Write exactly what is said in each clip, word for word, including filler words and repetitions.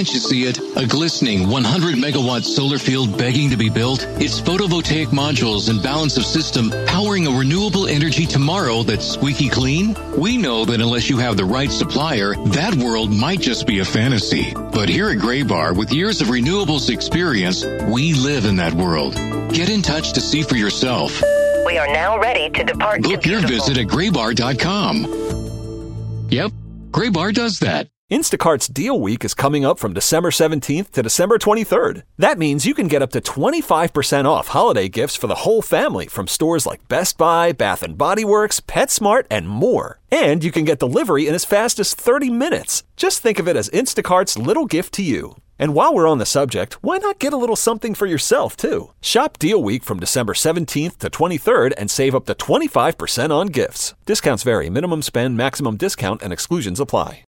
Can't you see it? A glistening one hundred megawatt solar field begging to be built? It's photovoltaic modules and balance of system powering a renewable energy tomorrow that's squeaky clean? We know that unless you have the right supplier, that world might just be a fantasy. But here at Graybar, with years of renewables experience, we live in that world. Get in touch to see for yourself. We are now ready to depart. Book your visit at graybar dot com. Yep, Graybar does that. Instacart's Deal Week is coming up from December seventeenth to December twenty-third. That means you can get up to twenty-five percent off holiday gifts for the whole family from stores like Best Buy, Bath and Body Works, PetSmart, and more. And you can get delivery in as fast as thirty minutes. Just think of it as Instacart's little gift to you. And while we're on the subject, why not get a little something for yourself, too? Shop Deal Week from December seventeenth to twenty-third and save up to twenty-five percent on gifts. Discounts vary. Minimum spend, maximum discount, and exclusions apply.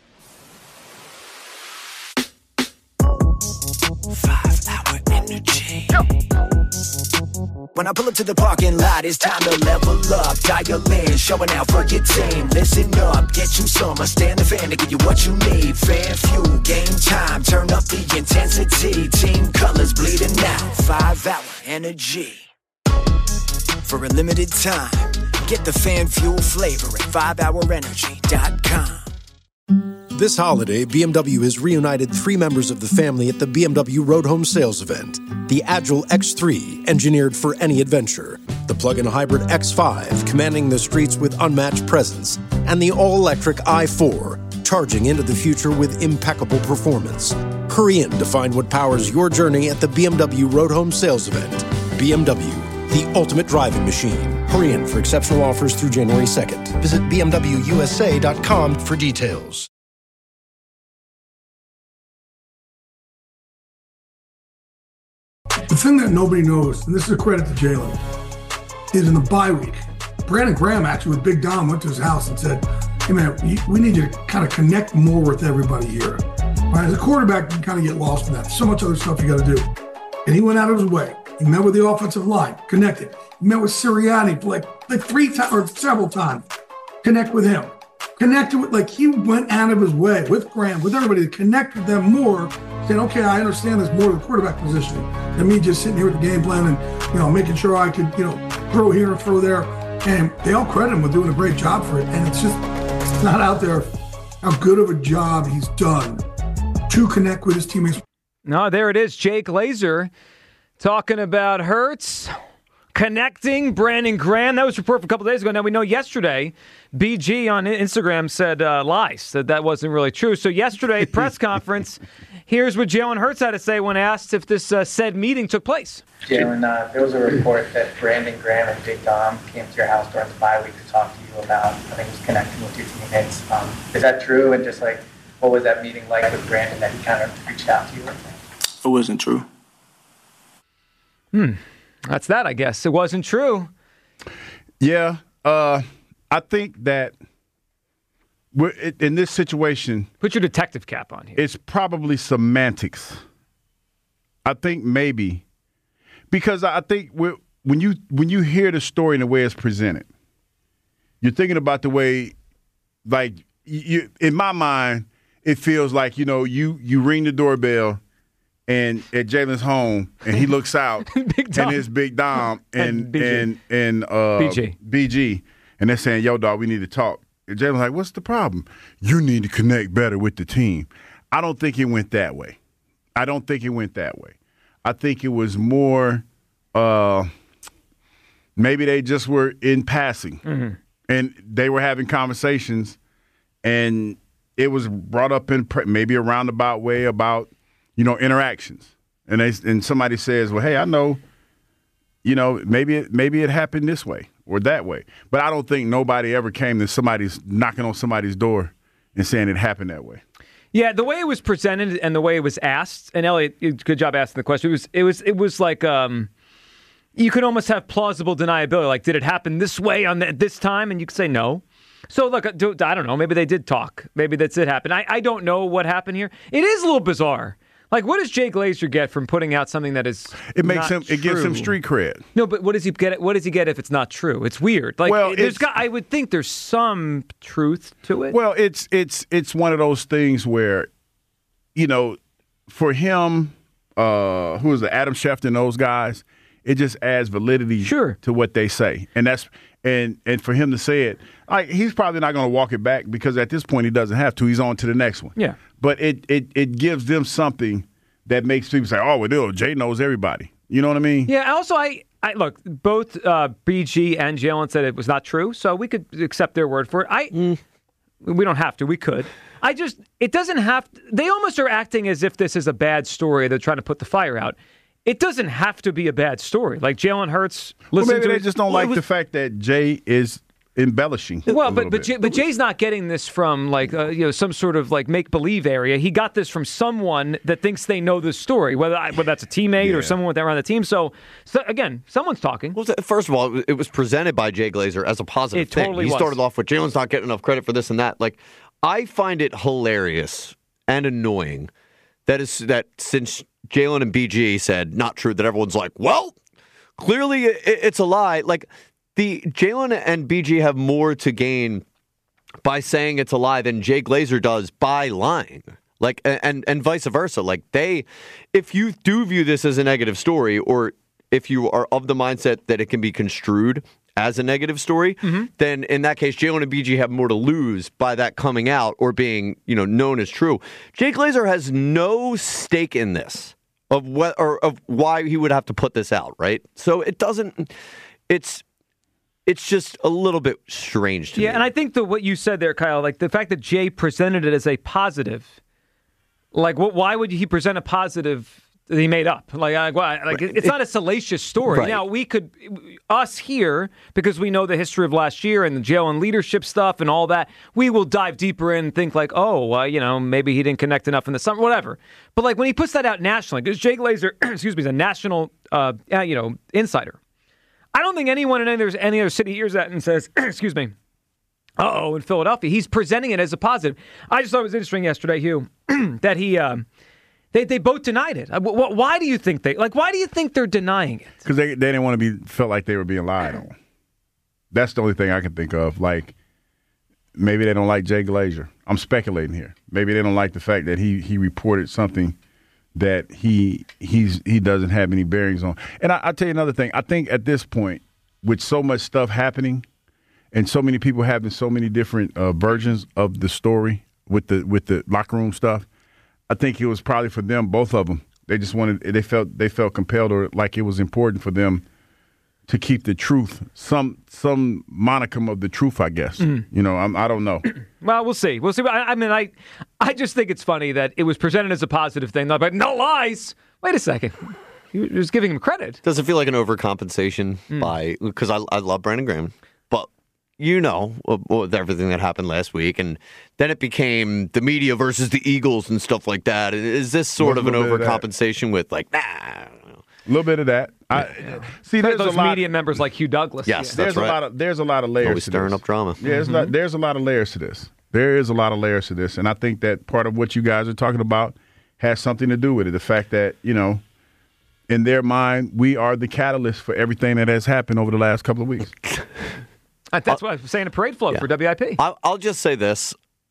Five-hour energy. When I pull up to the parking lot, it's time to level up. Dial in, showing out for your team. Listen up, get you some. I stand the fan to give you what you need. Fan fuel, game time, turn up the intensity. Team colors bleeding out. Five-hour energy. For a limited time, get the fan fuel flavor at five hour energy dot com. This holiday, B M W has reunited three members of the family at the B M W Road Home Sales Event. The Agile X three, engineered for any adventure. The plug-in hybrid X five, commanding the streets with unmatched presence. And the all-electric i four, charging into the future with impeccable performance. Hurry in to find what powers your journey at the B M W Road Home Sales Event. B M W, the ultimate driving machine. Hurry in for exceptional offers through January second. Visit b m w u s a dot com for details. The thing that nobody knows, and this is a credit to Jalen, is in the bye week, Brandon Graham actually with Big Dom went to his house and said, hey man, we need you to kind of connect more with everybody here. Right? As a quarterback, you kind of get lost in that. So much other stuff you got to do. And he went out of his way. He met with the offensive line, connected. He met with Sirianni like, like three times or several times. Connect with him. Connected with, like he went out of his way with Graham, with everybody to connect with them more, saying, okay, I understand there's more to the quarterback position than me just sitting here with the game plan and, you know, making sure I could, you know, throw here and throw there. And they all credit him with doing a great job for it. And it's just, it's not out there how good of a job he's done to connect with his teammates. No, there it is. Jay Glazer talking about Hurts connecting Brandon Graham. That was reported a couple days ago. Now, we know yesterday, B G on Instagram said uh, lies, said that wasn't really true. So yesterday, press conference, here's what Jalen Hurts had to say when asked if this uh, said meeting took place. Jalen, uh, there was a report that Brandon Graham and Big Dom came to your house during the bye week to talk to you about, I think it was connecting with your teammates. Um, is that true? And just like, what was that meeting like with Brandon that he kind of reached out to you? It wasn't true. Hmm. That's that, I guess. It wasn't true. Yeah. Uh, I think that we're in this situation. Put your detective cap on here. It's probably semantics. I think maybe. Because I think we're, when you when you hear the story and the way it's presented, you're thinking about the way, like, you, in my mind, it feels like, you know, you, you ring the doorbell and at Jalen's home, and he looks out, and it's Big Dom and and and, and uh, B G. B G, and they're saying, "Yo, dog, we need to talk." And Jalen's like, "What's the problem? You need to connect better with the team." I don't think it went that way. I don't think it went that way. I think it was more, uh, maybe they just were in passing, mm-hmm. and they were having conversations, and it was brought up in pre- maybe a roundabout way about, you know, interactions. And they and somebody says, well, hey, I know, you know, maybe it, maybe it happened this way or that way. But I don't think nobody ever came to somebody's knocking on somebody's door and saying it happened that way. Yeah, the way it was presented and the way it was asked, and Elliot, good job asking the question. It was it was it was like um, you could almost have plausible deniability. Like, did it happen this way on the, this time? And you could say no. So, look, I don't know. Maybe they did talk. Maybe that's it happened. I, I don't know what happened here. It is a little bizarre. Like, what does Jay Glazer get from putting out something that is It makes not him. true? It gives him street cred. No, but what does he get? What does he get if it's not true? It's weird. Like, well, there's got, I would think there's some truth to it. Well, it's it's it's one of those things where, you know, for him, uh, who is the Adam Schefter and those guys, it just adds validity sure. to what they say. And that's and and for him to say it, like he's probably not going to walk it back because at this point he doesn't have to. He's on to the next one. Yeah. But it it it gives them something that makes people say, "Oh, well, Jay knows everybody." You know what I mean? Yeah. Also, I, I look, both uh, B G and Jalen said it was not true, so we could accept their word for it. I mm. we don't have to. We could. I just it doesn't have. To, they almost are acting as if this is a bad story. They're trying to put the fire out. It doesn't have to be a bad story. Like Jalen Hurts. Well, maybe to they it. just don't well, like was, the fact that Jay is embellishing. Well, but but, Jay, but Jay's not getting this from like uh, you know some sort of like make believe area. He got this from someone that thinks they know this story, whether I, whether that's a teammate yeah. or someone with around the team. So, so again, someone's talking. Well, first of all, it was presented by Jay Glazer as a positive it thing. Totally he was. started off with Jalen's not getting enough credit for this and that. Like, I find it hilarious and annoying that is that since Jalen and B G said not true, that everyone's like, well, clearly it, it's a lie. Like. The Jalen and B G have more to gain by saying it's a lie than Jay Glazer does by lying. Like and and vice versa. Like they, if you do view this as a negative story, or if you are of the mindset that it can be construed as a negative story, mm-hmm. then in that case, Jalen and B G have more to lose by that coming out or being, you know, known as true. Jay Glazer has no stake in this of what or of why he would have to put this out, right? So it doesn't. It's. It's just a little bit strange to yeah, me. Yeah, and I think that what you said there, Kyle, like the fact that Jay presented it as a positive, like what? Why would he present a positive that he made up? Like, like, like right. it's it, not a salacious story. Right. Now, we could, us here, because we know the history of last year and the jail and leadership stuff and all that, we will dive deeper in and think like, oh, uh, you know, maybe he didn't connect enough in the summer, whatever. But like when he puts that out nationally, because Jay Glazer, excuse me, is a national, uh, you know, insider. I don't think anyone in any, any other city hears that and says, excuse me, uh-oh, in Philadelphia. He's presenting it as a positive. I just thought it was interesting yesterday, Hugh, that he, um, they they both denied it. Why do you think they, like, why do you think they're denying it? Because they, they didn't want to be, felt like they were being lied on. That's the only thing I can think of. Like, maybe they don't like Jay Glazer. I'm speculating here. Maybe they don't like the fact that he he reported something that he he's he doesn't have any bearings on. And I, I'll tell you another thing. I think at this point, with so much stuff happening and so many people having so many different uh, versions of the story with the with the locker room stuff, I think it was probably for them, both of them. They just wanted, they felt they felt compelled or like it was important for them to keep the truth, some some monicum of the truth, I guess. Mm-hmm. You know, I'm, I don't know. Well, we'll see. We'll see. I, I mean, I I just think it's funny that it was presented as a positive thing. But no lies. Wait a second. You're just giving him credit. Does it feel like an overcompensation mm. by, because I, I love Brandon Graham, but you know, with everything that happened last week, and then it became the media versus the Eagles and stuff like that. Is this sort of an overcompensation with like, nah, I don't know. A little bit of that. I, yeah. See, there's those a lot, media members like Hugh Douglas. Yes, there's that's right. a lot of there's a lot of layers. Always to stirring this. up drama. Yeah, there's, mm-hmm. a lot, there's a lot of layers to this. There is a lot of layers to this, and I think that part of what you guys are talking about has something to do with it. The fact that, you know, in their mind, we are the catalyst for everything that has happened over the last couple of weeks. That's why I was saying a parade float yeah. for W I P. I'll, I'll just say this.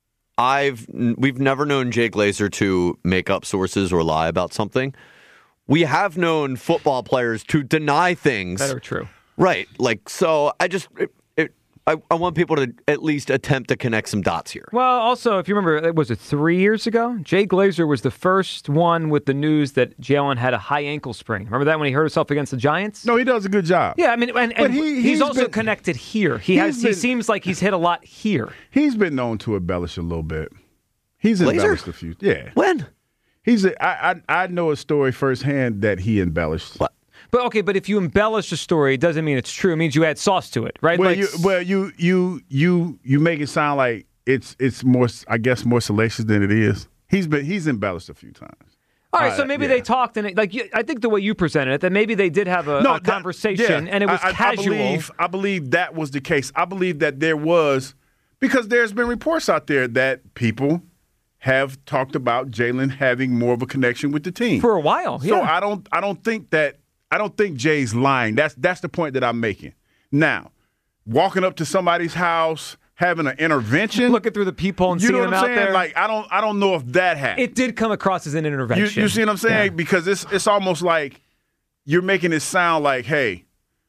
I've We've never known Jay Glazer to make up sources or lie about something. We have known football players to deny things that are true. Right. Like, so I just, it, it, I, I want people to at least attempt to connect some dots here. Well, also, if you remember, was it three years ago? Jay Glazer was the first one with the news that Jalen had a high ankle sprain. Remember that when he hurt himself against the Giants? No, he does a good job. Yeah, I mean, and, and he, he's, he's also been, connected here. He has. Been, he seems like he's hit a lot here. He's been known to embellish a little bit. He's Glazer? embellished a few. Yeah. When? He's a, I, I I know a story firsthand that he embellished. What? But okay, but if you embellish a story, it doesn't mean it's true. It means you add sauce to it, right? Well, like, you well you you you you make it sound like it's it's more, I guess, more salacious than it is. He's been he's embellished a few times. All right, uh, so maybe yeah. they talked, and it, like you, I think the way you presented it, that maybe they did have a, no, a conversation, that, yeah, and it was I, casual. I believe, I believe that was the case. I believe that there was, because there's been reports out there that people have talked about Jalen having more of a connection with the team for a while. So yeah. I don't, I don't think that, I don't think Jay's lying. That's that's the point that I'm making. Now, walking up to somebody's house, having an intervention. Looking through the peephole and you seeing know what him I'm out saying? there. Like I don't, I don't know if that happened. It did come across as an intervention. You, you see what I'm saying? Yeah. Because it's it's almost like you're making it sound like, hey,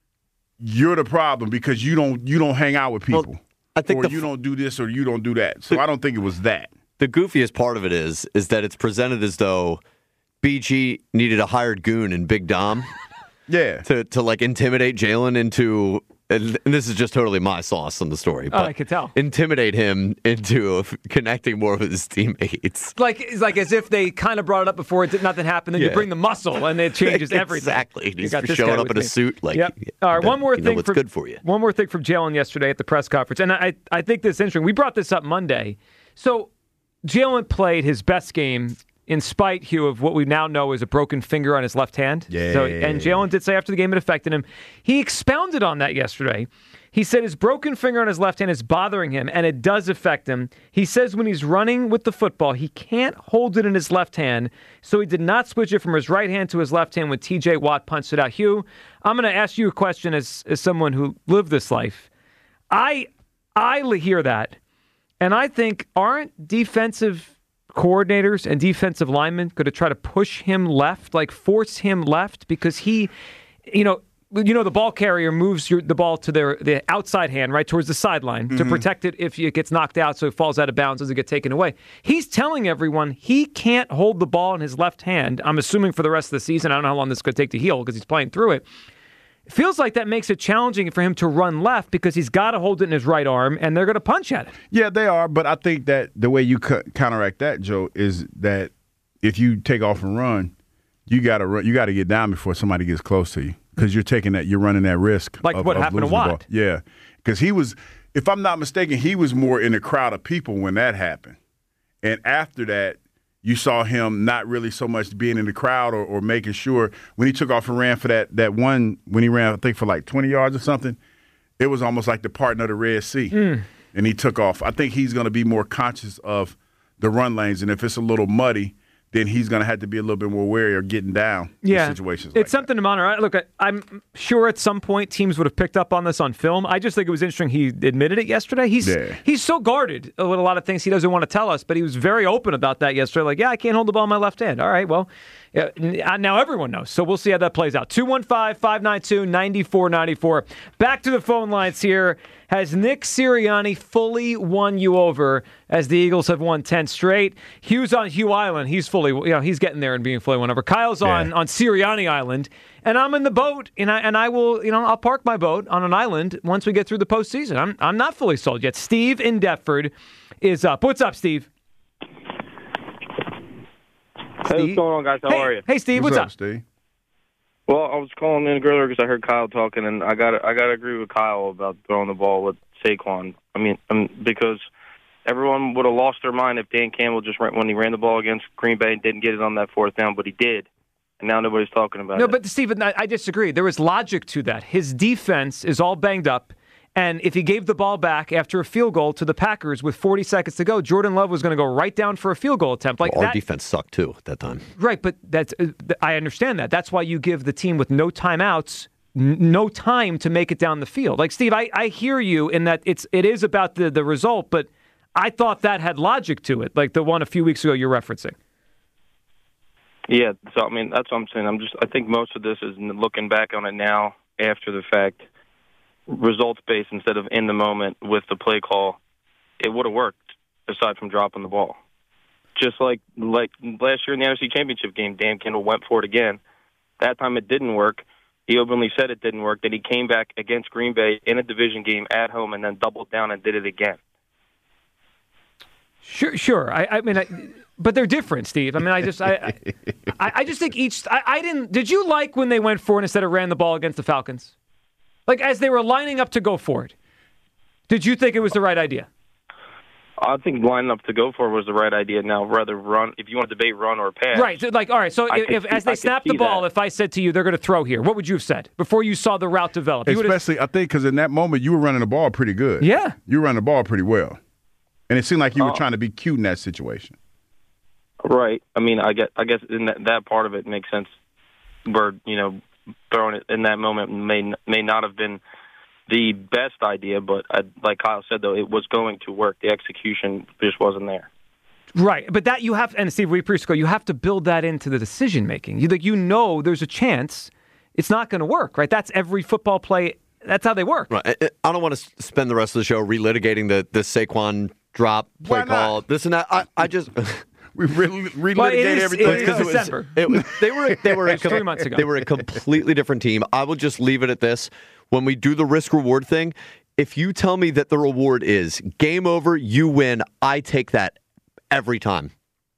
you're the problem because you don't you don't hang out with people, well, I think or the, you don't do this or you don't do that. So the, I don't think it was that. The goofiest part of it is is that it's presented as though B G needed a hired goon in Big Dom. Yeah. To to like intimidate Jalen into, and this is just totally my sauce on the story. But oh, I could tell. Intimidate him into connecting more with his teammates. Like it's like as if they kind of brought it up before it did nothing happened. Then Yeah. you bring the muscle and it changes everything. Exactly. He's got this showing guy up with in a me. suit. Like, Yep. All right. that, One more you thing. know what's for, good for you. One more thing from Jalen yesterday at the press conference, and I I think this is interesting. We brought this up Monday. So Jalen played his best game. In spite, Hugh, of what we now know is a broken finger on his left hand. Yeah. So, and Jalen did say after the game it affected him. He expounded on that yesterday. He said his broken finger on his left hand is bothering him, and it does affect him. He says when he's running with the football, he can't hold it in his left hand, so he did not switch it from his right hand to his left hand when T J Watt punched it out. Hugh, I'm going to ask you a question as, as someone who lived this life. I I hear that, and I think aren't defensive coordinators and defensive linemen going to try to push him left, like force him left, because he, you know, you know the ball carrier moves your, the ball to their the outside hand, right, towards the sideline mm-hmm. to protect it if it gets knocked out so it falls out of bounds, doesn't get taken away. He's telling everyone he can't hold the ball in his left hand, I'm assuming for the rest of the season. I don't know how long this is going to take to heal because he's playing through it. It feels like that makes it challenging for him to run left because he's got to hold it in his right arm, and they're going to punch at it. Yeah, they are, but I think that the way you co- counteract that, Joe, is that if you take off and run, you got to run, you got to get down before somebody gets close to you because you're taking that, you're running that risk. Like of, what of happened to losing the Watt? ball. Yeah, because he was, if I'm not mistaken, he was more in a crowd of people when that happened, and after that, you saw him not really so much being in the crowd or, or making sure when he took off and ran for that that one, when he ran, I think, for like twenty yards or something, it was almost like the parting of the Red Sea. Mm. And he took off. I think he's going to be more conscious of the run lanes. And if it's a little muddy, then he's going to have to be a little bit more wary of getting down yeah. in situations It's like something that. to monitor. Look, I, I'm sure at some point teams would have picked up on this on film. I just think it was interesting he admitted it yesterday. He's Yeah. he's so guarded with a lot of things he doesn't want to tell us, but he was very open about that yesterday. Like, yeah, I can't hold the ball in my left hand. All right, well, yeah, now everyone knows. So we'll see how that plays out. two one five, five nine two, nine four nine four. Back to the phone lines here. Has Nick Sirianni fully won you over as the Eagles have won ten straight? Hugh's on Hugh Island. He's fully, you know, he's getting there and being fully won over. Kyle's on, Yeah. on Sirianni Island, and I'm in the boat, and I and I will, you know, I'll park my boat on an island once we get through the postseason. I'm I'm not fully sold yet. Steve in Deptford is up. What's up, Steve? Hey, what's going on, guys? How hey, are you? Hey, Steve, what's, what's up? Steve? Well, I was calling in earlier because I heard Kyle talking, and I got I got to agree with Kyle about throwing the ball with Saquon. I mean, um, because everyone would have lost their mind if Dan Campbell just ran, when he ran the ball against Green Bay and didn't get it on that fourth down, but he did, and now nobody's talking about No, it. but Steve, I, I disagree. There is logic to that. His defense is all banged up. And if he gave the ball back after a field goal to the Packers with forty seconds to go, Jordan Love was going to go right down for a field goal attempt. Like well, our that, defense sucked too at that time. Right, but that's uh, I understand that. That's why you give the team with no timeouts n- no time to make it down the field. Like Steve, I, I hear you in that it's it is about the, the result, but I thought that had logic to it, like the one a few weeks ago you're referencing. Yeah, so I mean that's what I'm saying. I'm just I think most of this is looking back on it now after the fact. Results based instead of in the moment with the play call, it would have worked aside from dropping the ball. Just like like last year in the N F C Championship game, Dan Campbell went for it again. That time it didn't work. He openly said it didn't work. Then he came back against Green Bay in a division game at home and then doubled down and did it again. Sure, sure. I, I mean, I, but they're different, Steve. I mean, I just, I, I, I just think each. I, I didn't. Did you like when they went for it instead of ran the ball against the Falcons? Like, as they were lining up to go for it, did you think it was the right idea? I think lining up to go for it was the right idea. Now, rather run, if you want to debate run or pass. Right. So, like, all right, so if, if see, as they I snapped could the ball, that. if I said to you, they're going to throw here, what would you have said before you saw the route develop? You Especially, I think, because in that moment, you were running the ball pretty good. Yeah. You were running the ball pretty well. And it seemed like you were Oh. trying to be cute in that situation. Right. I mean, I guess, I guess in that, that part of it makes sense where, you know, throwing it in that moment may may not have been the best idea, but I, like Kyle said, though, it was going to work. The execution just wasn't there. Right, but that you have, and Steve, we pre you have to build that into the decision making. You like, you know, there's a chance it's not going to work, right? That's every football play. That's how they work. Right. I don't want to spend the rest of the show relitigating the the Saquon drop play call, this and that. I, I just. We really relitigate well, it is, everything it is December. It was, they were they were a, three months ago. They were a completely different team. I will just leave it at this. When we do the risk reward thing, if you tell me that the reward is game over, you win, I take that every time.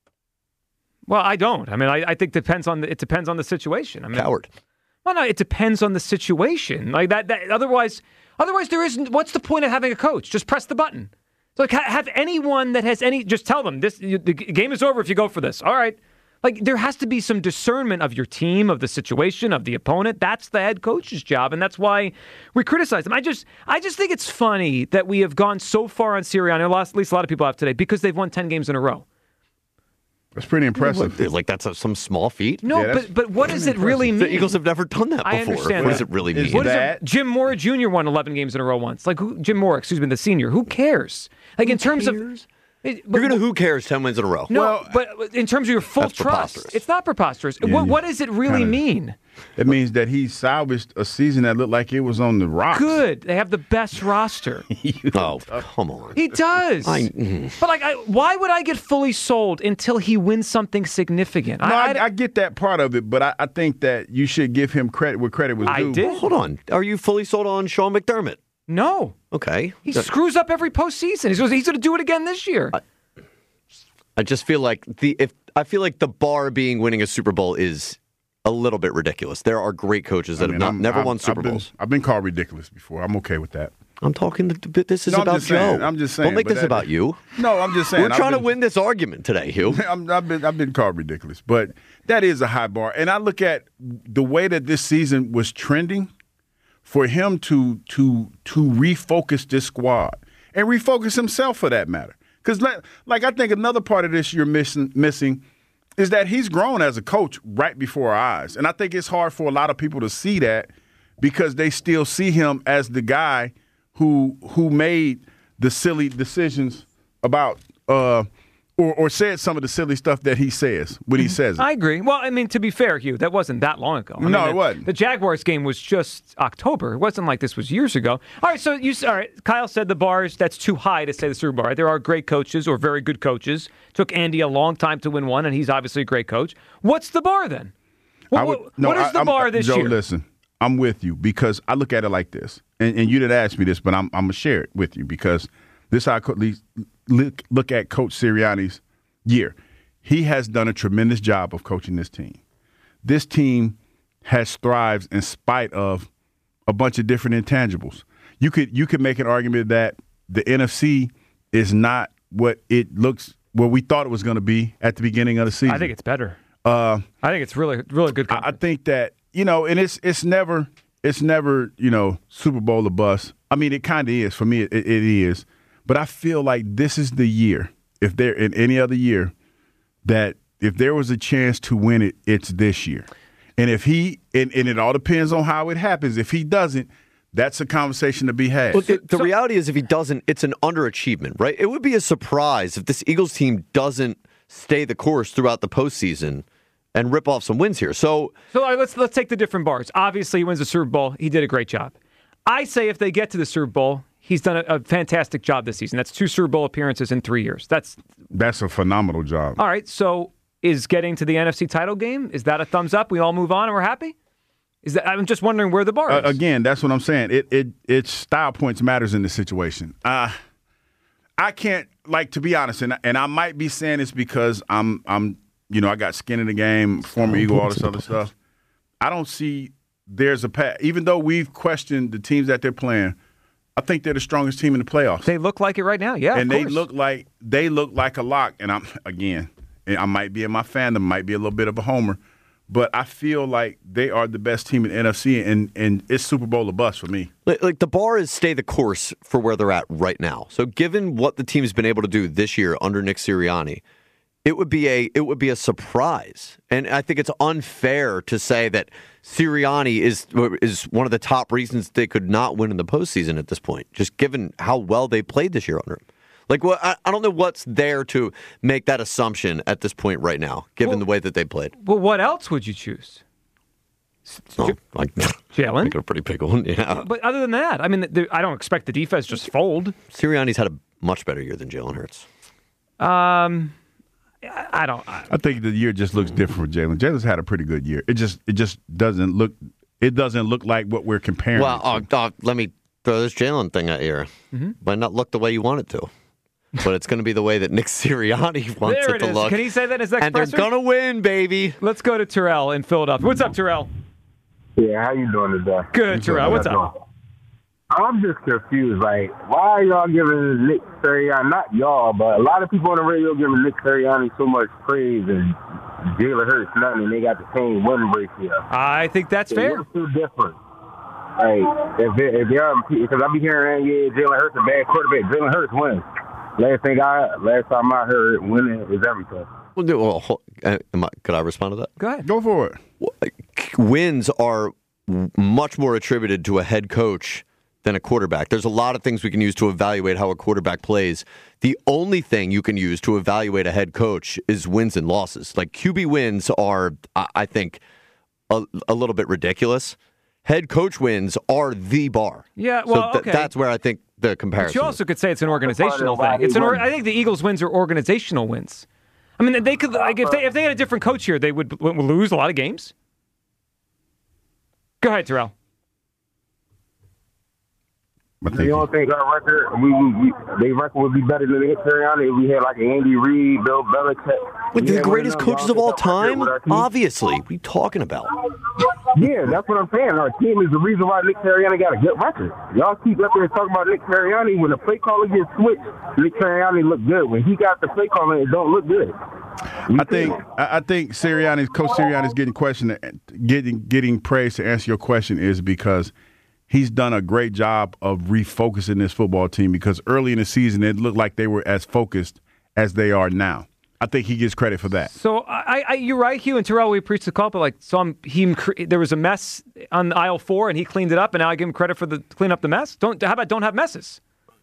Well, I don't. I mean, I, I think depends on the, it depends on the situation. I mean, Coward. Well, no, it depends on the situation. Like that. that otherwise, otherwise there isn't. What's the point of having a coach? Just press the button. So like, have anyone that has any, just tell them, this. You, the game is over if you go for this. All right. Like, there has to be some discernment of your team, of the situation, of the opponent. That's the head coach's job, and that's why we criticize them. I just I just think it's funny that we have gone so far on Sirianni, at least a lot of people have today, because they've won ten games in a row. That's pretty impressive. Like, that's a, some small feat? No, yeah, but but what does it really mean? The Eagles have never done that before. I understand What that. does it really Is mean? What is that- it? Jim Mora Junior won eleven games in a row once. Like, who, Jim Mora, excuse me, the senior. Who cares? Like, Who in terms cares? of... It, You're going to who cares ten wins in a row? No, Well, but in terms of your full that's trust, preposterous. it's not preposterous. Yeah, what, what does it really kinda- mean? That means that he salvaged a season that looked like it was on the rocks. Good. They have the best roster. Oh, come on. He does. I- mm. But like, I, why would I get fully sold until he wins something significant? No, I, I get that part of it, but I, I think that you should give him credit where credit was I due. did. Hold on. Are you fully sold on Sean McDermott? no. Okay. He That- screws up every postseason. He's, he's going to do it again this year. I just feel like the if I feel like the bar being winning a Super Bowl is a little bit ridiculous. There are great coaches that I mean, have not, I'm- never I've- won Super I've been, Bowls. I've been called ridiculous before. I'm okay with that. I'm talking. To, but this is No, I'm about just saying, Joe. I'm just saying, Don't make but this that- about you. No, I'm just saying. We're I've trying to been- win this argument today, Hugh. I'm, I've been I've been called ridiculous, but that is a high bar. And I look at the way that this season was trending, for him to to to refocus this squad and refocus himself for that matter. Because like, like I think another part of this you're missing missing is that he's grown as a coach right before our eyes, and I think it's hard for a lot of people to see that because they still see him as the guy who who made the silly decisions about uh, or or said some of the silly stuff that he says when he says it. I agree. Well, I mean, to be fair, Hugh, that wasn't that long ago. I mean, No, the, it wasn't. The Jaguars game was just October. It wasn't like this was years ago. All right, so you all right. Kyle said the bars, that's too high to say the Super Bowl. Right? There are great coaches or very good coaches. Took Andy a long time to win one, and he's obviously a great coach. What's the bar then? What, I would- what- no, what is I- the I'm- bar this Joe, year? listen, I'm with you because I look at it like this, and, and you didn't ask me this, but I'm, I'm going to share it with you because this is how I could le- look, look at Coach Sirianni's year. He has done a tremendous job of coaching this team. This team has thrived in spite of a bunch of different intangibles. You could you could make an argument that the N F C is not what it looks, what we thought it was going to be at the beginning of the season. I think it's better. Uh, I think it's really, really good. I, I think that, you know, and it's it's never it's never, you know, Super Bowl or bust. I mean, it kind of is. For me, it, it is. But I feel like this is the year, if there in any other year, that if there was a chance to win it, it's this year. And if he, and, and it all depends on how it happens. If he doesn't, that's a conversation to be had. Well, the, the reality is, if he doesn't, it's an underachievement, right? It would be a surprise if this Eagles team doesn't stay the course throughout the postseason and rip off some wins here. So, So all right, let's let's take the different bars. Obviously, he wins the Super Bowl. He did a great job. I say if they get to the Super Bowl, he's done a, a fantastic job this season. That's two Super Bowl appearances in three years. That's That's a phenomenal job. all right. So is getting to the N F C title game, is that a thumbs up? We all move on and we're happy? Is that? I'm just wondering where the bar Uh, is. again, that's what I'm saying. It it it's style points matters in this situation. Uh, I can't, like, to be honest, and and I might be saying this because I'm I'm you know I got skin in the game, former Eagle, all this other stuff. I don't see there's a path. Even though we've questioned the teams that they're playing, I think they're the strongest team in the playoffs. They look like it right now. Yeah, and of they course. look like they look like a lock. And I'm again, and I might be in my fandom, might be a little bit of a homer, but I feel like they are the best team in the N F C, and and it's Super Bowl or bust for me. like, like the bar is stay the course for where they're at right now. So, given what the team's been able to do this year under Nick Sirianni, it would be a it would be a surprise. And I think it's unfair to say that Sirianni is is one of the top reasons they could not win in the postseason at this point, just given how well they played this year under him. Like, well, I, I don't know what's there to make that assumption at this point right now, given well, the way that they played. Well, what else would you choose? Oh, like Jalen? A pretty big one, yeah. But other than that, I mean, the, I don't expect the defense just fold. Sirianni's had a much better year than Jalen Hurts. Um, I, I don't. I, I think the year just looks different for Jalen. Jalen's had a pretty good year. It just it just doesn't look it doesn't look like what we're comparing. Well, uh, uh, let me throw this Jalen thing at you. Mm-hmm. Might not look the way you want it to. But it's going to be the way that Nick Sirianni wants there it, it to is. look. Can he say that in his next And they're going to win, baby. Let's go to Terrell in Philadelphia. What's up, Terrell? Yeah, how you doing today? Good, Terrell. What's up? I'm just confused. Like, why are y'all giving Nick Sirianni, not y'all, but a lot of people on the radio giving Nick Sirianni so much praise and Jalen Hurts nothing, and they got the same win ratio. I think that's so fair. It's too different. Like, if they, if they're, because I be hearing, yeah, Jalen Hurts a bad quarterback. Jalen Hurts wins. Last thing I, last time I heard, winning is everything. Well, do, well am I, could I respond to that? Go ahead. Go for it. Well, wins are much more attributed to a head coach than a quarterback. There's a lot of things we can use to evaluate how a quarterback plays. The only thing you can use to evaluate a head coach is wins and losses. Like Q B wins are, I think, a, a little bit ridiculous. Head coach wins are the bar. Yeah, well, so th- okay. That's where I think the comparison. But you also could say it's an organizational thing. It's an. Or, I think the Eagles' wins are organizational wins. I mean, they could like if they if they had a different coach here, they would, would lose a lot of games. Go ahead, Terrell. You don't think our record, we, we, we, their record would be better than Nick Sirianni if we had like an Andy Reid, Bill Belichick? With the greatest coaches of all time? Obviously. What are you talking about? Yeah, that's what I'm saying. Our team is the reason why Nick Sirianni got a good record. Y'all keep up there talking about Nick Sirianni. When the play caller gets switched, Nick Sirianni look good. When he got the play caller, it don't look good. I think I think Sirianni's Coach Sirianni's getting question, getting getting praise to answer your question is because he's done a great job of refocusing this football team. Because early in the season, it looked like they were as focused as they are now. I think he gets credit for that. So I, I you're right, Hugh and Terrell. We preached the call, but like, so I'm, he there was a mess on aisle four, and he cleaned it up, and now I give him credit for the clean up the mess. Don't how about don't have messes?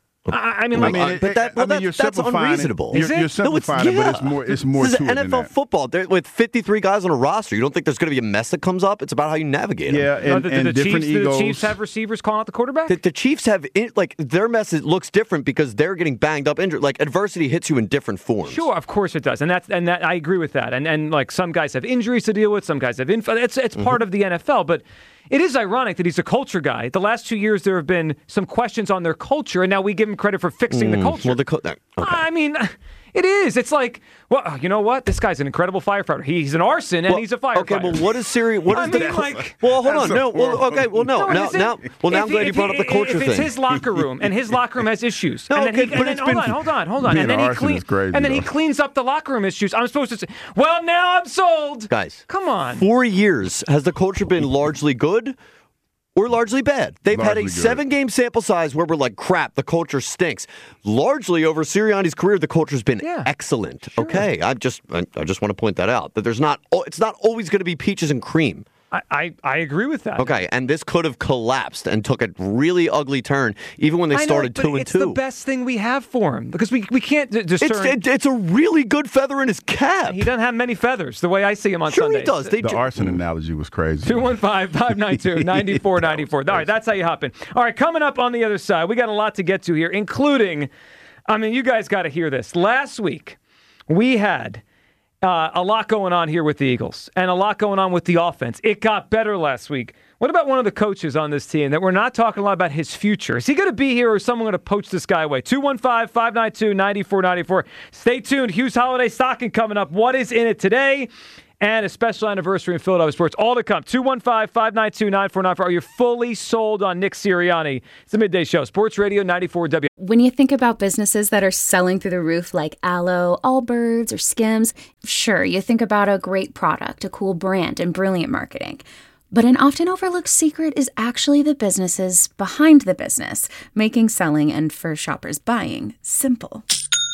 I, I mean, like, I mean, but that, well, I mean, you're that's unreasonable. It. You're, you're simplifying no, it, yeah. but it's more. It's more. This is to N F L it than football. They're, with fifty-three guys on a roster, you don't think there's going to be a mess that comes up? It's about how you navigate it. Yeah, and, no, and the, the different Chiefs, egos. Do the Chiefs have receivers calling out the quarterback? The, the Chiefs have like their mess looks different because they're getting banged up, injured. Like adversity hits you in different forms. Sure, of course it does, and that's and that I agree with that. And and like some guys have injuries to deal with, some guys have inf- It's it's mm-hmm. part of the N F L, but. It is ironic that he's a culture guy. The last two years, there have been some questions on their culture, and now we give him credit for fixing mm, the culture. Well, the co- okay. I mean, it is. It's like, well, you know what? This guy's an incredible firefighter. He's an arson, and well, he's a firefighter. Okay, well, what is Siri? What is I the? mean, like, well, hold on. No, well, okay, well, no, no now, now, well, now I'm glad you brought up the culture if thing. If it's his locker room, and his locker room has issues, no, and then okay, he, and then, hold on, hold on, hold on, and then he cleans, and then he cleans up the locker room issues. I'm supposed to say, well, now I'm sold, guys. Come on. Four years has the culture been largely good? Or largely bad. They've largely had a seven-game sample size where we're like, crap, the culture stinks. Largely over Sirianni's career, the culture's been yeah, excellent. Sure. Okay, I just I, I just want to point that out. That there's not it's not always going to be peaches and cream. I, I, I agree with that. Okay, and this could have collapsed and took a really ugly turn, even when they I started know, two and it's two. It's the best thing we have for him because we we can't d- discern. It's, it, it's a really good feather in his cap. He doesn't have many feathers, the way I see him on sure Sundays. He does. They the ju- arson analogy was crazy. two one five, five nine two, nine four nine four. All right, that's how you hop in. All right, coming up on the other side, we got a lot to get to here, including, I mean, you guys got to hear this. Last week, we had uh, a lot going on here with the Eagles and a lot going on with the offense. It got better last week. What about one of the coaches on this team that we're not talking a lot about his future? Is he going to be here or is someone going to poach this guy away? two one five, five nine two, nine four nine four. Stay tuned. Hughes Holiday Stocking coming up. What is in it today? And a special anniversary in Philadelphia sports. All to come. two one five, five nine two, nine four nine four. Are you fully sold on Nick Sirianni? It's a midday show. Sports Radio ninety-four W. When you think about businesses that are selling through the roof like Aloe, Allbirds, or Skims, sure, you think about a great product, a cool brand, and brilliant marketing. But an often overlooked secret is actually the businesses behind the business, making selling and for shoppers buying simple.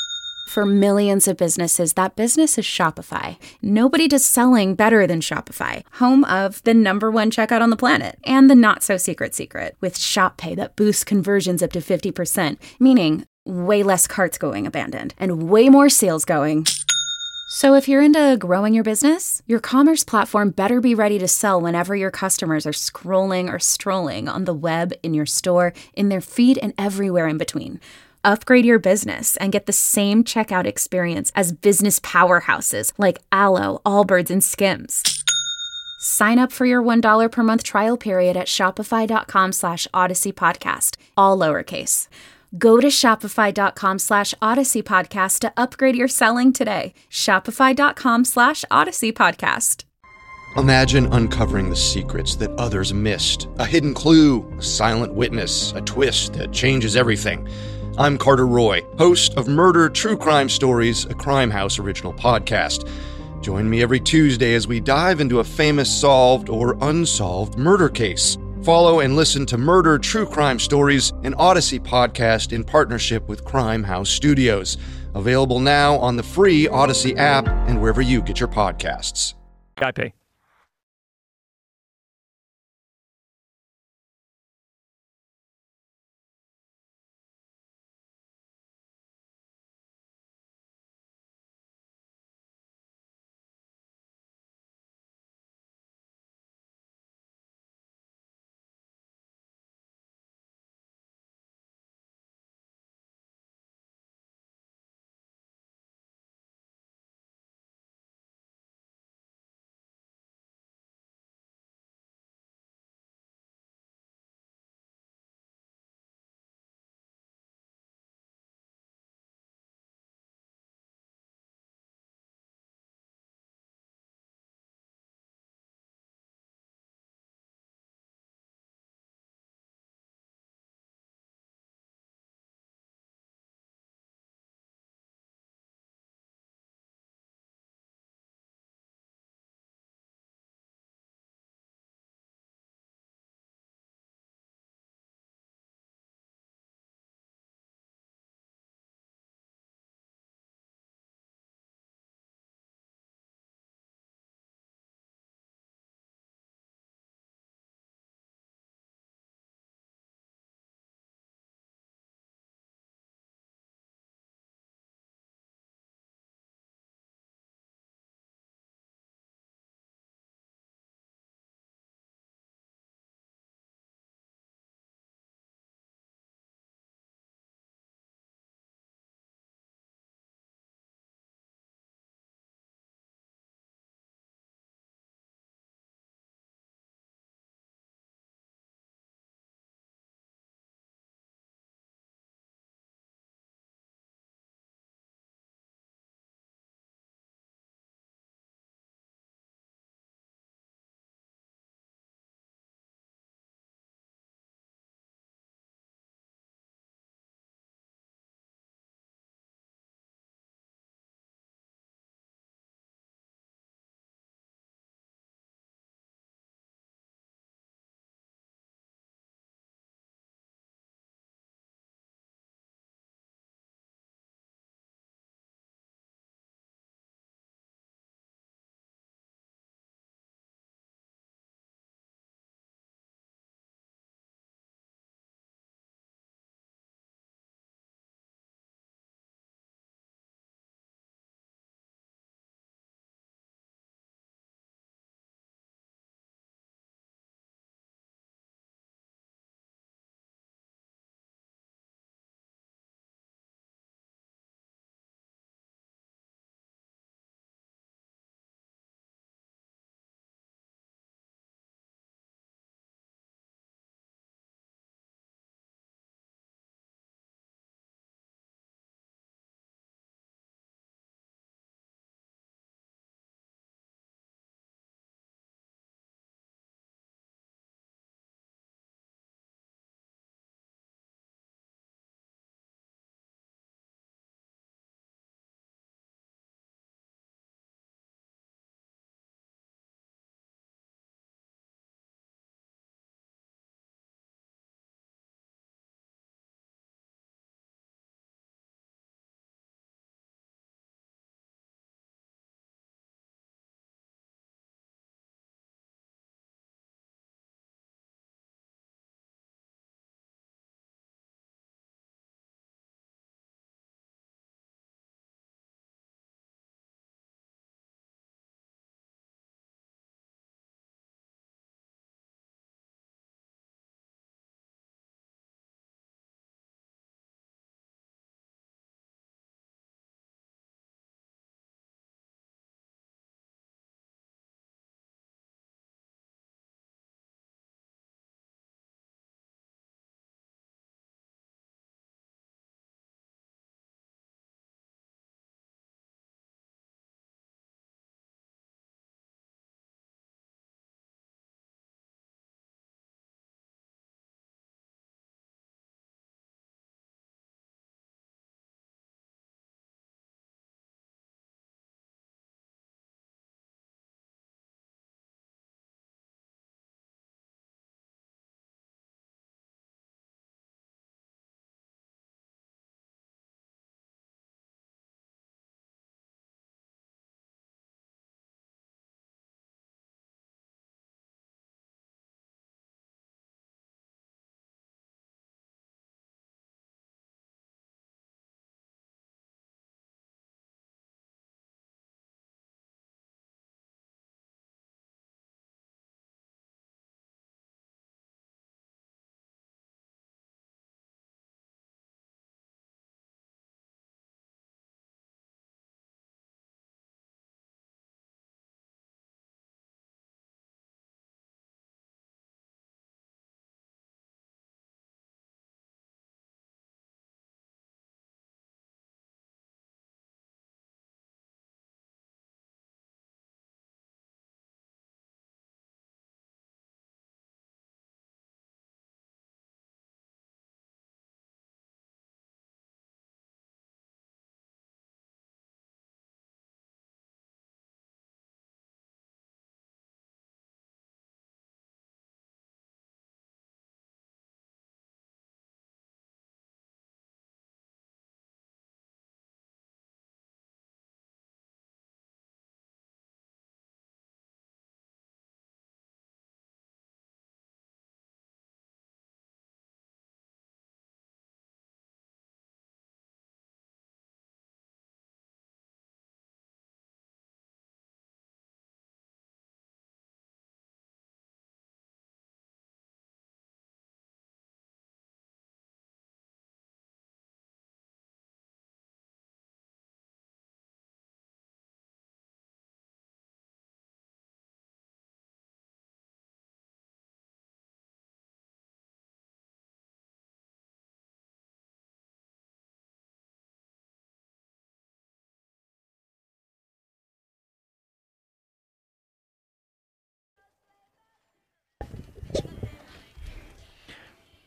For millions of businesses, that business is Shopify. Nobody does selling better than Shopify, home of the number one checkout on the planet and the not-so-secret secret with Shop Pay that boosts conversions up to fifty percent, meaning way less carts going abandoned and way more sales going. So if you're into growing your business, your commerce platform better be ready to sell whenever your customers are scrolling or strolling on the web, in your store, in their feed, and everywhere in between. Upgrade your business and get the same checkout experience as business powerhouses like Alo, Allbirds, and Skims. Sign up for your one dollar per month trial period at shopify.com slash Odyssey Podcast, all lowercase. Go to shopify.com slash Odyssey Podcast to upgrade your selling today. Shopify.com slash Odyssey Podcast. Imagine uncovering the secrets that others missed. A hidden clue, a silent witness, a twist that changes everything. I'm Carter Roy, host of Murder True Crime Stories, a Crime House original podcast. Join me every Tuesday as we dive into a famous solved or unsolved murder case. Follow and listen to Murder True Crime Stories, an Odyssey podcast in partnership with Crime House Studios. Available now on the free Odyssey app and wherever you get your podcasts. Guy Pay.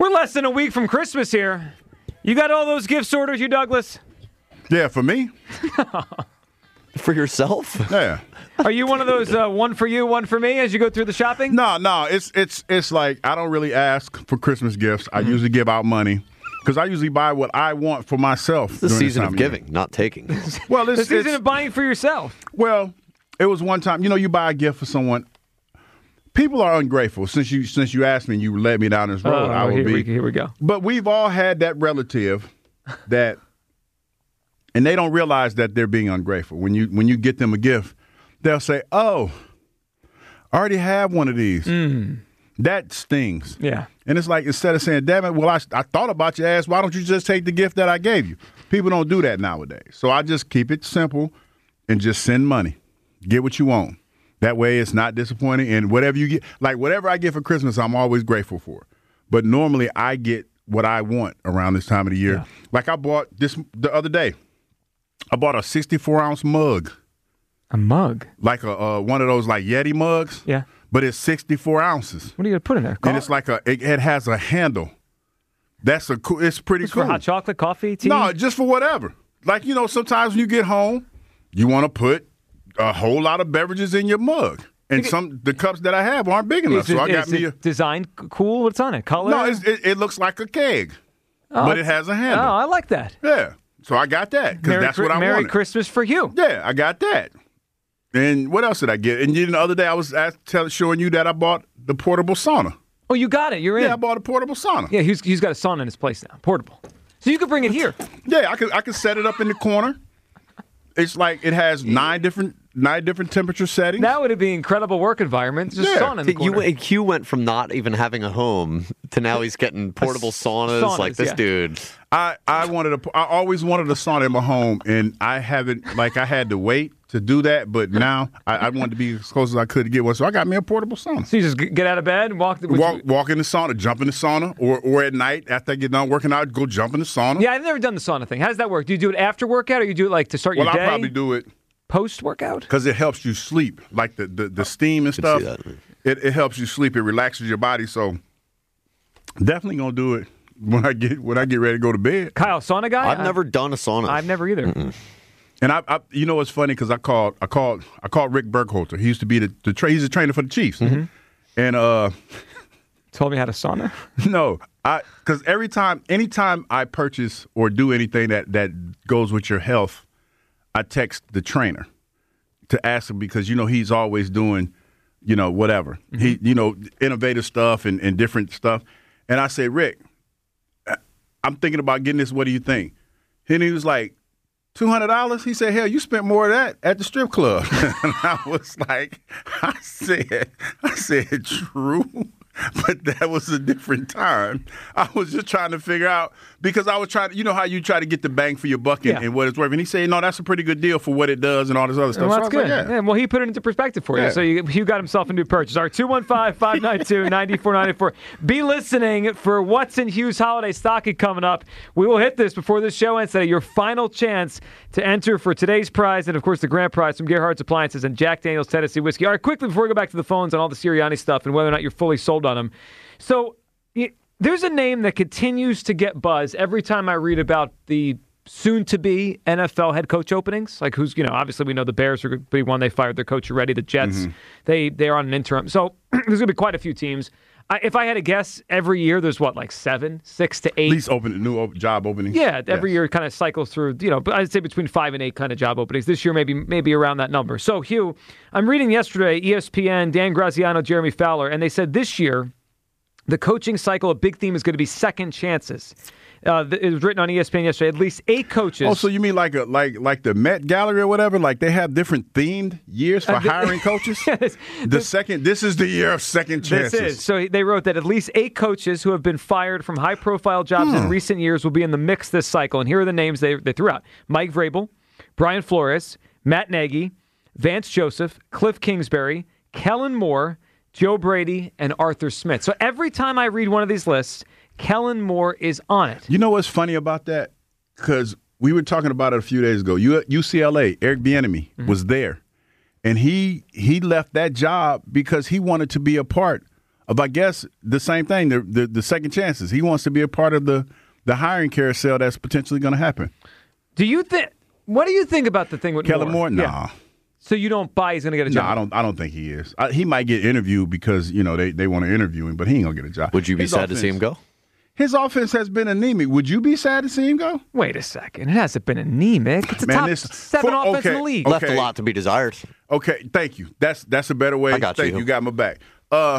We're less than a week from Christmas here. You got all those gifts ordered, you Douglas? Yeah, for me. For yourself? Yeah. Are you one of those uh, one for you, one for me as you go through the shopping? No, no. It's it's it's like I don't really ask for Christmas gifts. I mm-hmm. usually give out money because I usually buy what I want for myself. It's the season of giving, not taking. Well, it's the season it's, of buying for yourself. Well, it was one time. You know, you buy a gift for someone. People are ungrateful. Since you since you asked me and you led me down this road, oh, I would here, be. We, here we go. But we've all had that relative that, and they don't realize that they're being ungrateful. When you when you get them a gift, they'll say, "Oh, I already have one of these." Mm. That stings. Yeah. And it's like, instead of saying, "Damn it, well, I, I thought about your ass. Why don't you just take the gift that I gave you?" People don't do that nowadays. So I just keep it simple and just send money. Get what you want. That way it's not disappointing. And whatever you get, like whatever I get for Christmas, I'm always grateful for. But normally I get what I want around this time of the year. Yeah. Like I bought this the other day. I bought a sixty-four ounce mug. A mug? Like a uh, one of those like Yeti mugs. Yeah. But it's sixty-four ounces. What are you going to put in there? Coffee? And it's like a, it, it has a handle. That's a cool, it's pretty it's cool. For hot chocolate, coffee, tea? No, just for whatever. Like, you know, sometimes when you get home, you want to put a whole lot of beverages in your mug. And some the cups that I have aren't big enough. Is so it, I got is me it a designed cool. What's on it? Color? No, it's, it, it looks like a keg. Oh, but it has a handle. Oh, I like that. Yeah. So I got that because that's what I Merry wanted. Christmas for you. Yeah, I got that. And what else did I get? And then the other day I was asked, tell, showing you that I bought the portable sauna. Oh, you got it. You're in. Yeah, I bought a portable sauna. Yeah, he's, he's got a sauna in his place now. Portable. So you could bring it here. Yeah, I could I could set it up in the corner. It's like it has nine different nine different temperature settings. That would be an incredible work environment. Just yeah. sauna in the corner. You, Q went from not even having a home to now he's getting portable saunas. saunas like this yeah. dude. I, I wanted a, I always wanted a sauna in my home, and I haven't, like, I had to wait to do that, but now I, I wanted to be as close as I could to get one, so I got me a portable sauna. So you just get out of bed and walk? Walk, you... walk in the sauna, jump in the sauna, or, or at night after I get done working out, go jump in the sauna. Yeah, I've never done the sauna thing. How does that work? Do you do it after workout, or you do it like to start well, your day? Well, I'll probably do it post-workout? Because it helps you sleep, like the, the, the steam and stuff. It, it helps you sleep. It relaxes your body, so definitely going to do it. When I get when I get ready to go to bed. Kyle, sauna guy? I've I, never done a sauna. I've never either. Mm-mm. And I, I, you know, what's funny because I called, I called, I called Rick Burkholder. He used to be the, the tra- he's a trainer for the Chiefs, mm-hmm. and uh, told me how to sauna. No, I because every time, anytime I purchase or do anything that that goes with your health, I text the trainer to ask him because you know he's always doing, you know, whatever mm-hmm. he, you know, innovative stuff and, and different stuff, and I say, Rick, I'm thinking about getting this. What do you think? And he was like, two hundred dollars? He said, hell, you spent more of that at the strip club. And I was like, I said, I said, true. But that was a different time. I was just trying to figure out, because I was trying to, you know how you try to get the bang for your buck and, yeah. and what it's worth. And he said, no, that's a pretty good deal for what it does and all this other stuff. Well, so that's good. Like, yeah. Yeah, well, he put it into perspective for you. Yeah. So you, you got himself a new purchase. All right, two one five, five nine two, nine four nine four. Be listening for what's in Hughes Holiday Stocking coming up. We will hit this before this show ends today. Your final chance to enter for today's prize and, of course, the grand prize from Gerhardt's Appliances and Jack Daniel's Tennessee Whiskey. All right, quickly before we go back to the phones on all the Sirianni stuff and whether or not you're fully sold on them. So there's a name that continues to get buzz every time I read about the soon-to-be N F L head coach openings. Like who's, you know, obviously we know the Bears are going to be one. They fired their coach already. The Jets, mm-hmm. they, they're on an interim. So there's going to be quite a few teams. I, if I had to guess, every year there's what, like seven, six to eight? At least open new op- job openings. Yeah, every yes. year it kind of cycles through, you know, but I'd say between five and eight kind of job openings. This year maybe maybe around that number. So, Hugh, I'm reading yesterday, E S P N, Dan Graziano, Jeremy Fowler, and they said this year, the coaching cycle, a big theme is going to be second chances. Uh, it was written on E S P N yesterday. At least eight coaches. Oh, so you mean like a like like the Met Gallery or whatever? Like they have different themed years for uh, the, hiring coaches? Yes, the this, second, this is the year of second chances. This is. So they wrote that at least eight coaches who have been fired from high-profile jobs hmm. in recent years will be in the mix this cycle. And here are the names they, they threw out. Mike Vrabel, Brian Flores, Matt Nagy, Vance Joseph, Cliff Kingsbury, Kellen Moore, Joe Brady, and Arthur Smith. So every time I read one of these lists, Kellen Moore is on it. You know what's funny about that? Because we were talking about it a few days ago. U C L A, Eric Bieniemy mm-hmm. was there. And he he left that job because he wanted to be a part of, I guess, the same thing, the, the the second chances. He wants to be a part of the, the hiring carousel that's potentially going to happen. Do you think? What do you think about the thing with Kellen Moore? Moore? Nah. Yeah. So you don't buy he's going to get a No, job? I don't. I don't think he is. I, he might get interviewed because you know they, they want to interview him, but he ain't gonna get a job. Would you be His sad offense, to see him go? His offense has been anemic. Would you be sad to see him go? Wait a second. It hasn't been anemic. It's a Man, top this- seven for- offense okay, in the league. okay. Left a lot to be desired. Okay, thank you. That's that's a better way. I got thank you. you. Got my back. Uh,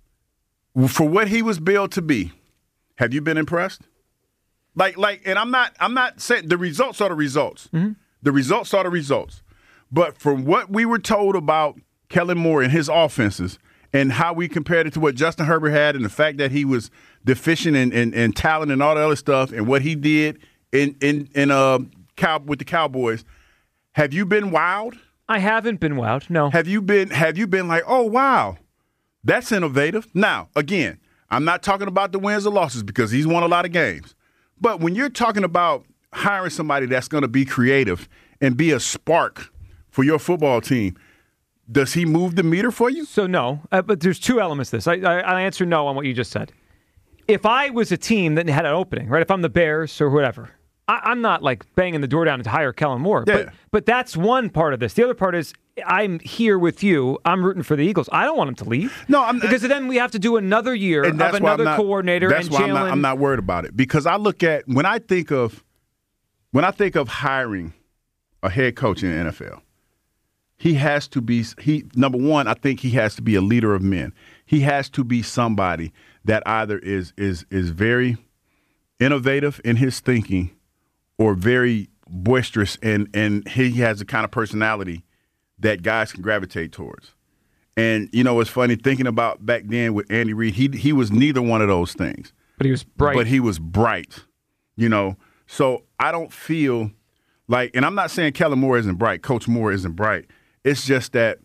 for what he was billed to be, have you been impressed? Like like, and I'm not I'm not saying the results are the results. Mm-hmm. The results are the results. But from what we were told about Kellen Moore and his offenses and how we compared it to what Justin Herbert had and the fact that he was deficient in, in, in talent and all the other stuff and what he did in in, in uh cow with the Cowboys, have you been wowed? I haven't been wowed, no. Have you been have you been like, oh wow, that's innovative? Now, again, I'm not talking about the wins or losses because he's won a lot of games. But when you're talking about hiring somebody that's going to be creative and be a spark for your football team, does he move the meter for you? So no, uh, but there's two elements to this. I, I, I answer no on what you just said. If I was a team that had an opening, right? If I'm the Bears or whatever, I, I'm not like banging the door down to hire Kellen Moore. Yeah. But but that's one part of this. The other part is I'm here with you. I'm rooting for the Eagles. I don't want him to leave. No, I'm because then we have to do another year And of that's why I'm another not- coordinator That's and why I'm not, Jalen. I'm not worried about it because I look at when I think of when I think of hiring a head coach in the N F L. He has to be he number one, I think he has to be a leader of men. He has to be somebody that either is is is very innovative in his thinking or very boisterous and and he has the kind of personality that guys can gravitate towards. And you know, it's funny thinking about back then with Andy Reid, he he was neither one of those things. But he was bright. But he was bright. You know, so I don't feel like, and I'm not saying Kellen Moore isn't bright, Coach Moore isn't bright. It's just that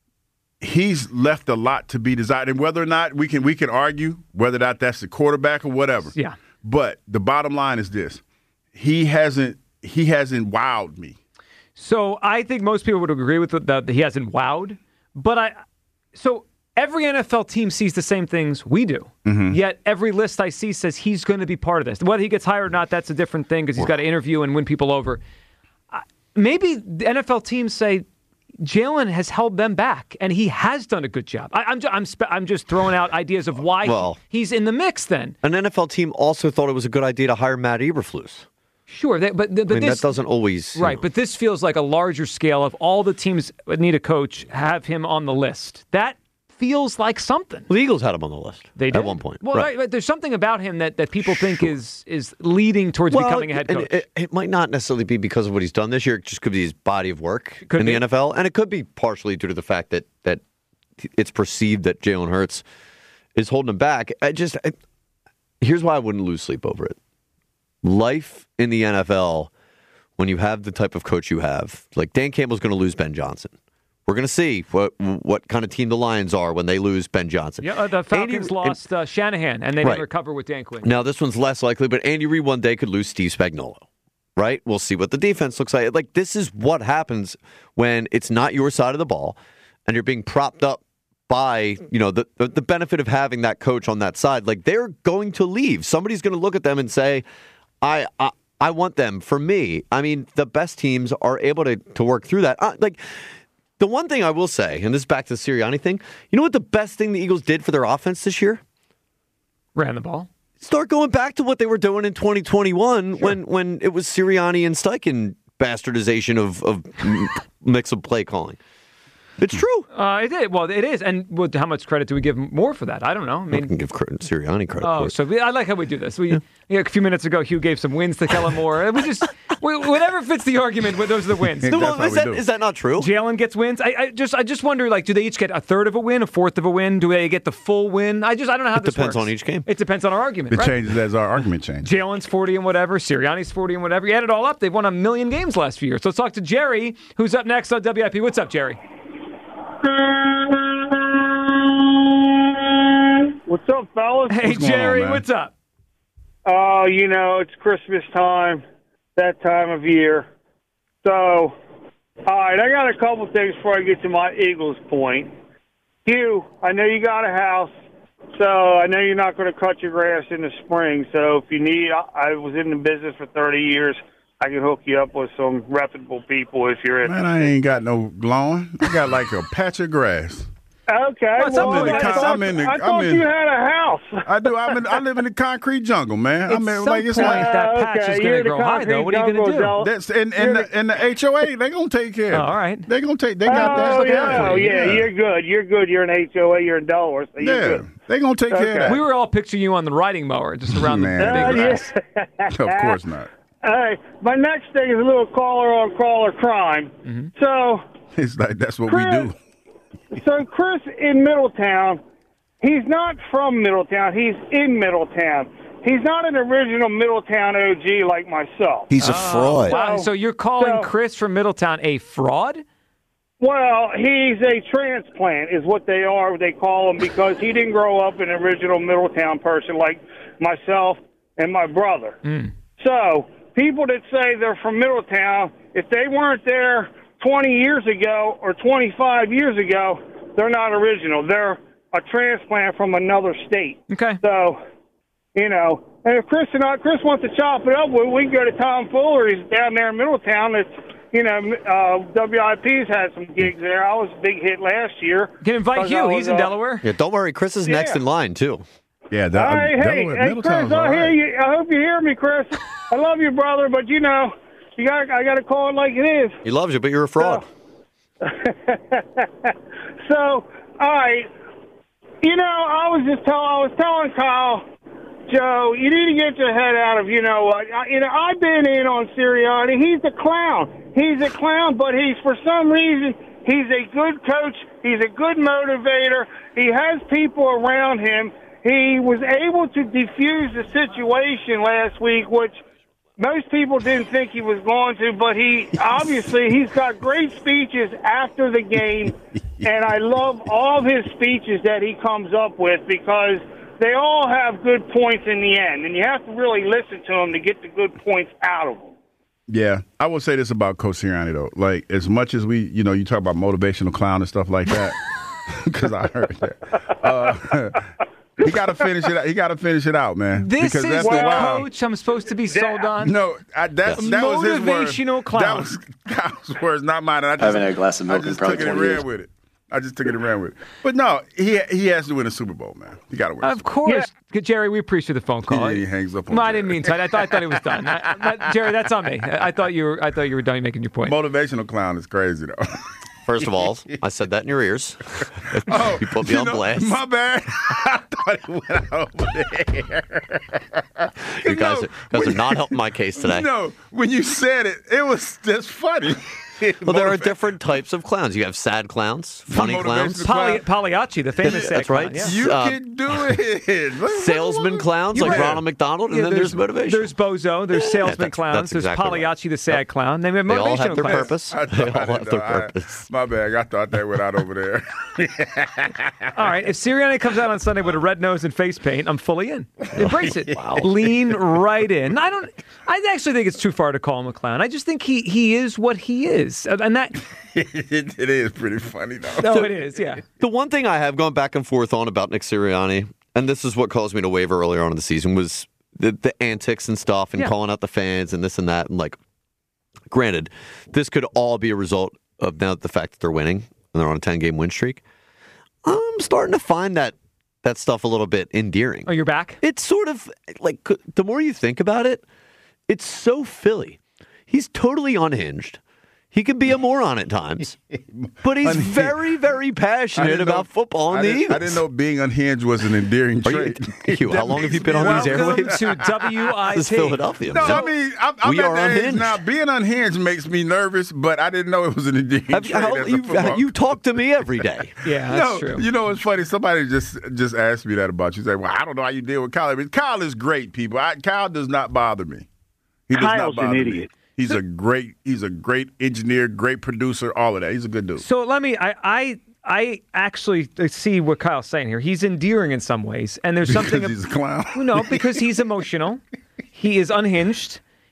he's left a lot to be desired. And whether or not we can we can argue whether or not that's the quarterback or whatever. Yeah. But the bottom line is this. He hasn't he hasn't wowed me. So I think most people would agree with that that he hasn't wowed. But I so every N F L team sees the same things we do. Mm-hmm. Yet every list I see says he's going to be part of this. Whether he gets hired or not, that's a different thing because he's got to interview and win people over. Uh, maybe the N F L teams say Jalen has held them back, and he has done a good job. I, I'm, ju- I'm, spe- I'm just throwing out ideas of why Well, he, he's in the mix then. An N F L team also thought it was a good idea to hire Matt Eberflus. Sure, they, but, but I mean, this, that doesn't always... you Right, know. but this feels like a larger scale of all the teams that need a coach have him on the list. That feels like something. Well, the Eagles had him on the list They did. at one point. Well, right. right, there's something about him that, that people think is is leading towards Well, becoming a head and coach. It, it might not necessarily be because of what he's done this year. It just could be his body of work Could in be. the N F L. And it could be partially due to the fact that, that it's perceived that Jalen Hurts is holding him back. I just I, Here's why I wouldn't lose sleep over it. Life in the N F L, when you have the type of coach you have, like Dan Campbell's going to lose Ben Johnson. We're going to see what what kind of team the Lions are when they lose Ben Johnson. yeah, uh, the Falcons Andy- lost uh, Shanahan, and they Right. didn't recover with Dan Quinn. Now, this one's less likely, but Andy Reid one day could lose Steve Spagnuolo, right? We'll see what the defense looks like. Like, this is what happens when it's not your side of the ball and you're being propped up by, you know, the, the, the benefit of having that coach on that side. Like, they're going to leave. Somebody's going to look at them and say, I, I I want them for me. I mean, the best teams are able to, to work through that. Uh, like, the one thing I will say, and this is back to the Sirianni thing, you know what the best thing the Eagles did for their offense this year? Ran the ball. Start going back to what they were doing in twenty twenty-one sure. when, when it was Sirianni and Steichen bastardization of, of mix of play calling. It's true. Uh, it did. Well, it is. And well, how much credit do we give Moore for that? I don't know. I mean, I can give credit, Sirianni credit oh, for it. so we, I like how we do this. We yeah. you know, a few minutes ago, Hugh gave some wins to Kellen Moore. And we just we, whatever fits the argument. Those are the wins. No, well, is, that, is that not true? Jalen gets wins. I, I just I just wonder, like, do they each get a third of a win, a fourth of a win? Do they get the full win? I just I don't know how it this depends works. on each game. It depends on our argument. It right? changes as our argument changes. Jalen's forty and whatever. Sirianni's forty and whatever. You add it all up, they've won a million games last few years. So let's talk to Jerry, who's up next on W I P. What's up, Jerry? What's up, fellas? Hey, What's Jerry, on, man? what's up? Oh, you know, it's Christmas time, that time of year. So, all right, I got a couple things before I get to my Eagles point. Hugh, I know you got a house. So I know you're not going to cut your grass in the spring. So if you need, I, I was in the business for thirty years. I can hook you up with some reputable people if you're in. Man, I ain't got no lawn. I got like a patch of grass. Okay. Well, well, I'm in the, I con- thought, I'm in the, I thought I'm in, you had a house. I do. I'm in, I live in the concrete jungle, man. I At mean, some like it's point, like that patch okay, is going you're to the grow high, though. What are you going to jungle, do? that's and and the, and the H O A. They gonna take care. Oh, of it. all right. They gonna take. They got that. Oh, Look yeah, out oh, for you. yeah, you're good. You're good. You're an H O A. You're in Delaware, so you're Yeah, good. they gonna take care of that. We were all picturing you on the riding mower, just around Man. the Uh, big grass. yeah. Of course not. All right. My next thing is a little caller on caller crime. Mm-hmm. So, It's like that's what Chris, we do. so Chris in Middletown, he's not from Middletown. He's in Middletown. He's not an original Middletown O G like myself. He's a fraud. Wow, so you're calling so- Chris from Middletown a fraud? Well, he's a transplant is what they are, they call him, because he didn't grow up an original Middletown person like myself and my brother. Mm. So people that say they're from Middletown, if they weren't there twenty years ago or twenty-five years ago, they're not original. They're a transplant from another state. Okay. So, you know, and if Chris and I, Chris wants to chop it up, we, we can go to Tom Fuller. He's down there in Middletown. It's, you know, uh, W I P's had some gigs there. I was a big hit last year. Can invite 'Cause you. I was, He's in uh, Delaware. Yeah, don't worry. Chris is next Yeah. in line, too. Yeah, All that, right, hey, Delaware, hey, Chris, Middletown's I all hear right. you. I hope you hear me, Chris. I love you, brother, but you know, you got I got to call it like it is. He loves you, but you're a fraud. So, all right, you know, I was just tell I was telling Kyle, Joe, you need to get your head out of, you know what? I, you know, I've been in on Sirianni. He's a clown. He's a clown, but he's for some reason he's a good coach. He's a good motivator. He has people around him. He was able to defuse the situation last week, which most people didn't think he was going to, but he obviously he's got great speeches after the game, and I love all of his speeches that he comes up with because they all have good points in the end, and you have to really listen to them to get the good points out of them. Yeah, I will say this about Coach Sirianni, though. Like, as much as we, you know, you talk about motivational clown and stuff like that, because I heard that. Uh, he got to finish it. He got to finish it out, man. This because is after the a while- coach I'm supposed to be sold on. No, I, that, that was his word. Motivational clown. That was Kyle's words, not mine. And I just, I haven't had a glass of milk I just in probably took it and twenty ran years. with it. I just took it and ran with it. But no, he he has to win a Super Bowl, man. He got to win. Of course, Jerry. We appreciate the phone call. Yeah, he hangs up on No, I Jerry. didn't mean to. I, I thought I thought it was done. I, I, Jerry, that's on me. I, I thought you were. I thought you were done making your point. Motivational clown is crazy, though. First of all, I said that in your ears. Oh, you put me you on know, blast. My bad. I thought he went over there. You guys, No, are, guys are not helping my case today. No, when you said it, it was just funny. Well, there are different types of clowns. You have sad clowns, funny clowns, Poly, Pagliacci, the famous sad That's right. clown, yeah. You Uh, can do it. salesman clowns like Yeah. Ronald McDonald, and Yeah, then there's, motivation. There's Bozo. There's salesman that's- clowns. that's there's exactly Pagliacci, the sad clown. They have They all motivational have their clowns. purpose. I They thought- all I have didn't their know. I- purpose. My bad. I thought that went out over there. All right, if Sirianni comes out on Sunday with a red nose and face paint, I'm fully in. Embrace it. Lean right in. I don't. I actually think it's too far to call him a clown. I just think he he is what he is, and that. it, it is pretty funny, though. No, it is. Yeah. The one thing I have gone back and forth on about Nick Sirianni, and this is what caused me to waver earlier on in the season, was the, the antics and stuff and Yeah. calling out the fans and this and that. And like, granted, this could all be a result of now the fact that they're winning and they're on a ten-game win streak. I'm starting to find that that stuff a little bit endearing. Oh, you're back? It's sort of like, the more you think about it, it's so Philly. He's totally unhinged. He can be a moron at times, but he's Unhinged. very, very I passionate didn't about know- football and I the didn't, Eagles. I didn't know being unhinged was an endearing Are you- trait. you- how long have you been on these Welcome airwaves? to W I T. This is Philadelphia. No, man. I mean, I'm, I'm We at are the age unhinged. now. Being unhinged makes me nervous, but I didn't know it was an endearing Have trait. you, how- as a you, football- you talk to me every day. Yeah, that's no, true. you know what's funny? Somebody just just asked me that about you. Say, well, I don't know how you deal with Kyle. I mean, Kyle is great, people. I, Kyle does not bother me. He does Kyle's not an bother idiot. me. He's a great. He's a great engineer, great producer, all of that. He's a good dude. So let me. I I I actually see what Kyle's saying here. He's endearing in some ways, and there's something. Because he's a clown. No, because he's emotional. He is unhinged.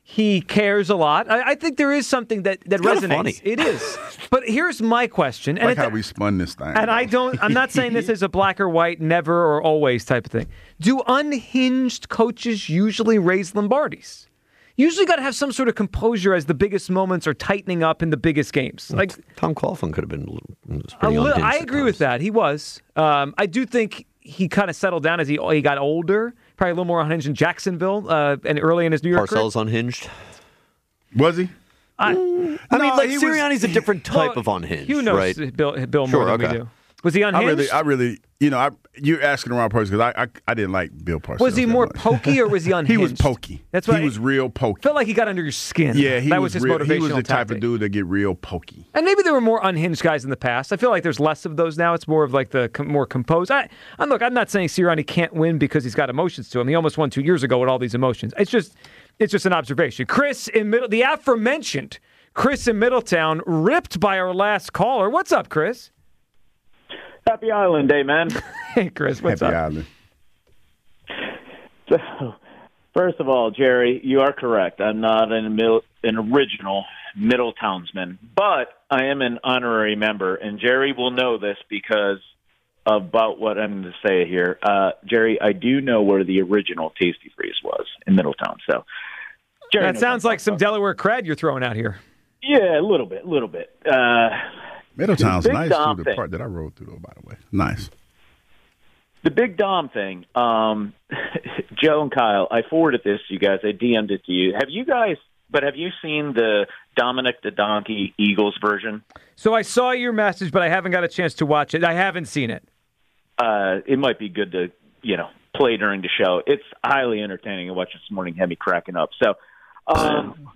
He cares a lot. I, I think there is something that, that It's kinda resonates. funny. It is. But here's my question. I And like it- how we spun this thing. And I don't, I'm not saying this is a black or white, never or always type of thing. Do unhinged coaches usually raise Lombardis? Usually got to have some sort of composure as the biggest moments are tightening up in the biggest games. Like Tom Coughlin could have been a little. was a pretty li- unhinged I at agree with that. He was. Um, I do think he kind of settled down as he he got older. Probably a little more unhinged in Jacksonville uh, and early in his New York career. Parcells unhinged. Was he? I, I mean, No, like he was- Sirianni's a different type Well, of unhinged, Hugh knows right? Bill, Bill Sure, more than okay. we do. Was he I unhinged? really, I really, you know, I, you're asking the wrong person because I, I, I didn't like Bill Parcells. was he that more much. pokey or was he unhinged? He was pokey. That's what he I- was real pokey. Felt like he got under your skin. Yeah, he that was, was his real, motivational He was the type tactic. of dude that get real pokey. And maybe there were more unhinged guys in the past. I feel like there's less of those now. It's more of like the com- more composed. I, and look, I'm not saying Sirianni can't win because he's got emotions to him. He almost won two years ago with all these emotions. It's just, it's just an observation. Chris in middle, the aforementioned Chris in Middletown, ripped by our last caller. What's up, Chris? Happy Island Day, man. Hey, Chris, what's Happy up? Island. So, first of all, Jerry, you are correct. I'm not an, mil- an original Middletownsman, but I am an honorary member, and Jerry will know this because about what I'm going to say here. Uh, Jerry, I do know where the original Tasty Freeze was in Middletown. So, Jerry That knows sounds what I'm like some talking Delaware cred you're throwing out here. about. Yeah, a little bit, a little bit. Uh, Middletown's Big nice Dom through the thing. part that I rode through, though, by the way. Nice. The Big Dom thing, um, Joe and Kyle, I forwarded this to you guys. I D M'd it to you. Have you guys, but have you seen the Dominic the Donkey Eagles version? So I saw your message, but I haven't got a chance to watch it. I haven't seen it. Uh, it might be good to, you know, play during the show. It's highly entertaining. I watched it this morning, had me cracking up. So, um,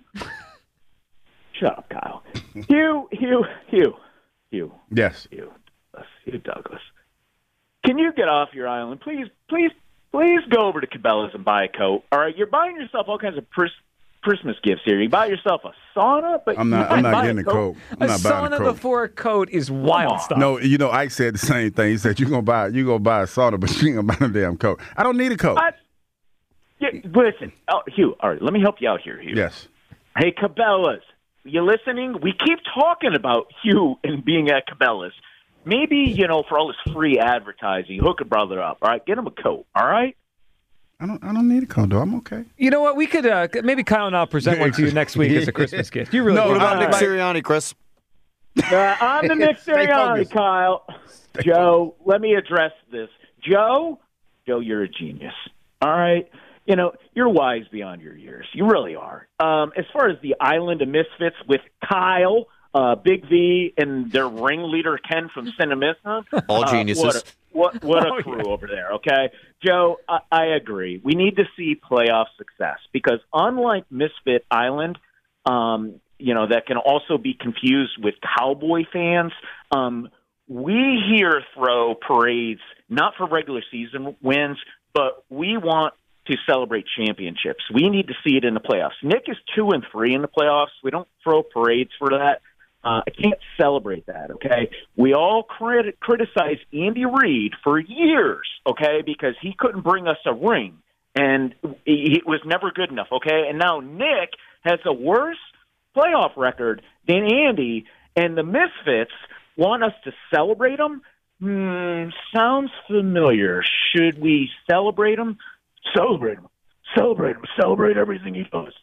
shut up, Kyle. Hugh, Hugh, Hugh, Hugh. Yes. Hugh, Hugh Douglas. Can you get off your island? Please, please, please go over to Cabela's and buy a coat. All right, you're buying yourself all kinds of pris- Christmas gifts here. You buy yourself a sauna, but I'm not. you I'm buy not a getting a coat. I'm A not buying a sauna coat. before a coat is wild stuff. No, you know, Ike said the same thing. He said, "You gonna buy, you gonna buy a sauna, but you ain't gonna buy no damn coat." I don't need a coat. What? Yeah, listen, oh, Hugh. All right, let me help you out here, Hugh. Yes. Hey, Cabela's, you listening? We keep talking about Hugh and being at Cabela's. Maybe, you know, for all this free advertising, hook a brother up. All right, get him a coat. All right. I don't. I don't need a coat, though. I'm okay. You know what? We could uh, maybe Kyle and I'll present one to you next week as a Christmas gift. You really No, What about Uh, Nick like- Sirianni, Chris? Uh, I'm the Nick Stay Sirianni, focused. Kyle. Stay Joe, let me address this. Joe, Joe, you're a genius. All right. You know, you're wise beyond your years. You really are. Um, as far as the Island of Misfits with Kyle, uh, Big V, and their ringleader, Ken from Cinemissa. All uh, geniuses. What a, what, what Oh, a crew yeah. over there, okay? Joe, I, I agree. We need to see playoff success because unlike Misfit Island, um, you know, that can also be confused with Cowboy fans, um, we here throw parades not for regular season wins, but we want to celebrate championships. We need to see it in the playoffs. Nick is two and three in the playoffs. We don't throw parades for that. Uh, I can't celebrate that, okay? We all crit- criticized Andy Reid for years, okay, because he couldn't bring us a ring, and he, he was never good enough, okay? And now Nick has a worse playoff record than Andy, and the Misfits want us to celebrate him? Hmm, sounds familiar. Should we celebrate him? Celebrate him. Celebrate him. Celebrate everything he does.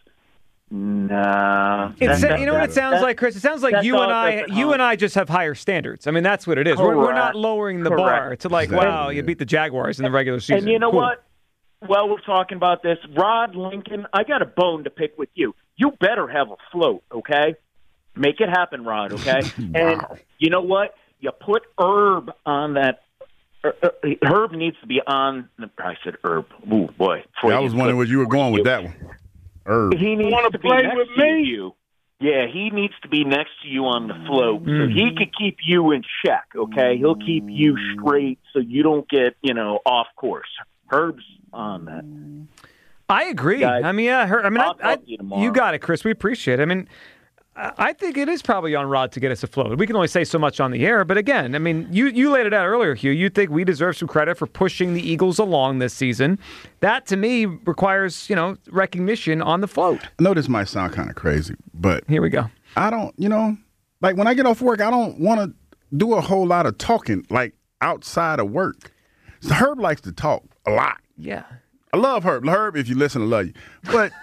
Nah. It's, That- you know what it that- sounds that- like, Chris? It sounds like that you and thought I, doesn't you help. and I just have higher standards. I mean, that's what it is. We're, we're not Correct. lowering the Correct. bar to like, Exactly. wow, you beat the Jaguars in the regular season. And you know Cool. what? While we're talking about this, Rod Lincoln, I got a bone to pick with you. You better have a float, okay? Make it happen, Rod, okay? And you know what? You put Herb on that. Er, er, Herb needs to be on. I said Herb. Ooh, boy. Yeah, I was wondering where you were going with that one. Herb. He needs wanna to be play next with to me? you. Yeah, he needs to be next to you on the float so Mm. he could keep you in check, okay? He'll keep you straight so you don't get, you know, off course. Herb's on that. I agree. Guys, I mean, yeah, her, I mean, I'll I, I, talk to you tomorrow. you got it, Chris. We appreciate it. I mean, I think it is probably on Rod to get us afloat. We can only say so much on the air, but again, I mean, you, you laid it out earlier, Hugh. You think we deserve some credit for pushing the Eagles along this season. That, to me, requires, you know, recognition on the float. I know this might sound kind of crazy, but here we go. I don't, you know, like when I get off work, I don't want to do a whole lot of talking, like outside of work. So Herb likes to talk a lot. Yeah. I love Herb. Herb, if you listen, I love you. But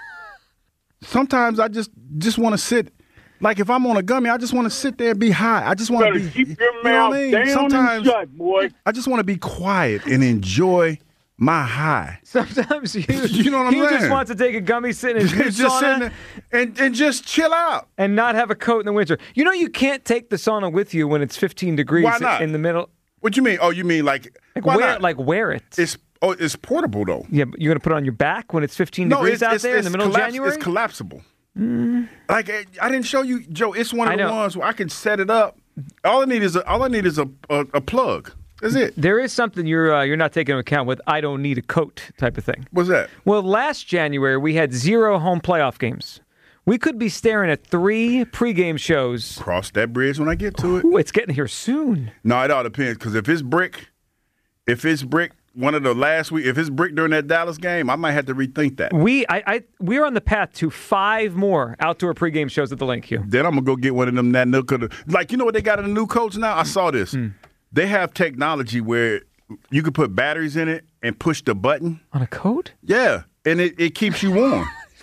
sometimes I just just want to sit. Like if I'm on a gummy, I just want to sit there and be high. I just want to be. Keep your you mouth know what I mean? down Sometimes and shut, boy. I just want to be quiet and enjoy my high. Sometimes you, you know what I'm he saying? just wants to take a gummy, sit in his new just sauna, sitting there and, and just chill out. and not have a coat in the winter. You know, you can't take the sauna with you when it's fifteen degrees Why not? in the middle. What you mean? Oh, you mean like, Like why wear, not? like wear it. It's oh, it's portable though. Yeah, but you're gonna put it on your back when it's fifteen No, degrees it's, out it's, there it's in the middle collaps- of January. It's collapsible. Mm. Like I I didn't show you, Joe. It's one I of the know. ones where I can set it up. All I need is a, all I need is a, a, a plug. That's it. There is something you're uh, you're not taking into account with I don't need a coat type of thing. What's that? Well, last January we had zero home playoff games. We could be staring at three pregame shows. Cross that bridge when I get to it. Ooh, it's getting here soon. No, it all depends. Because if it's brick, if it's brick, one of the last week, if it's brick during that Dallas game, I might have to rethink that. We I, I we're on the path to five more outdoor pregame shows at the Link, Hugh. Then I'm gonna go get one of them that new could like you know what they got in the new coats now? I saw this. Mm. They have technology where you can put batteries in it and push the button. On a coat? Yeah. And it, it keeps you warm.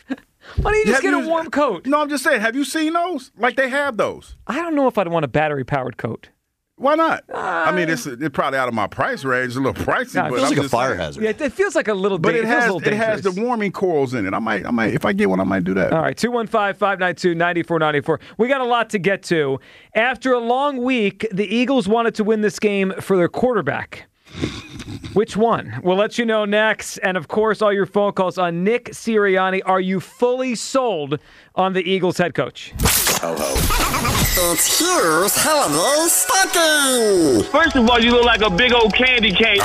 Why don't you just Have get you- a warm coat? No, I'm just saying, have you seen those? Like they have those. I don't know if I'd want a battery powered coat. Why not? I mean, it's it's probably out of my price range. It's a little pricey, Nah, it but feels I'm like a just fire saying. hazard. Yeah, it feels like a little. But da- it feels a has little it has the dangerous. warming coils in it. I might I might if I get one, I might do that. All right, two one five, five nine two, nine four nine four. We got a lot to get to. After a long week, the Eagles wanted to win this game for their quarterback. Which one? We'll let you know next. And, of course, all your phone calls on Nick Sirianni. Are you fully sold on the Eagles head coach? It's Hugh's holiday stocking. First of all, you look like a big old candy cane.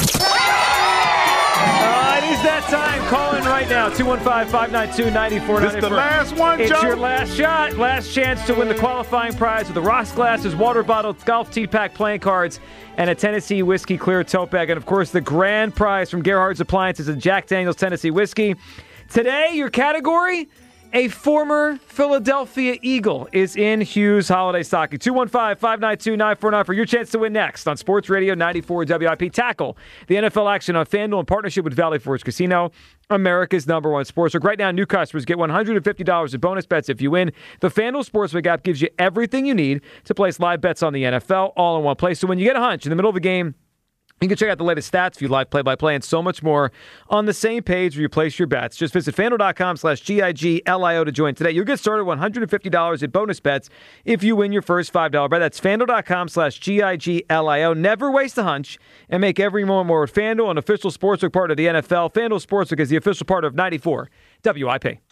Uh, it is that time. Call in right now. two one five, five nine two, nine four nine four. This the last one, It's Joe? your last shot. Last chance to win the qualifying prize with the Ross Glasses, water bottle, golf tee pack playing cards, and a Tennessee Whiskey Clear tote bag. And, of course, the grand prize from Gerhardt's Appliances, a Jack Daniels Tennessee Whiskey. Today, your category, a former Philadelphia Eagle, is in Hughes Holiday Stocking. two one five, five nine two, nine four nine for your chance to win next on Sports Radio ninety-four W I P. Tackle the N F L action on FanDuel in partnership with Valley Forge Casino, America's number one sportsbook. Right now, new customers get one hundred fifty dollars in bonus bets if you win. The FanDuel Sportsbook app gives you everything you need to place live bets on the N F L all in one place. So when you get a hunch in the middle of a game, you can check out the latest stats, view live play-by-play, and so much more on the same page where you place your bets. Just visit FanDuel.com slash G I G L I O to join today. You'll get started with one hundred fifty dollars in bonus bets if you win your first five dollars bet. That's FanDuel.com slash G I G L I O. Never waste a hunch and make every moment more with FanDuel, an official sportsbook partner of the N F L. FanDuel Sportsbook is the official partner of ninety-four W I P.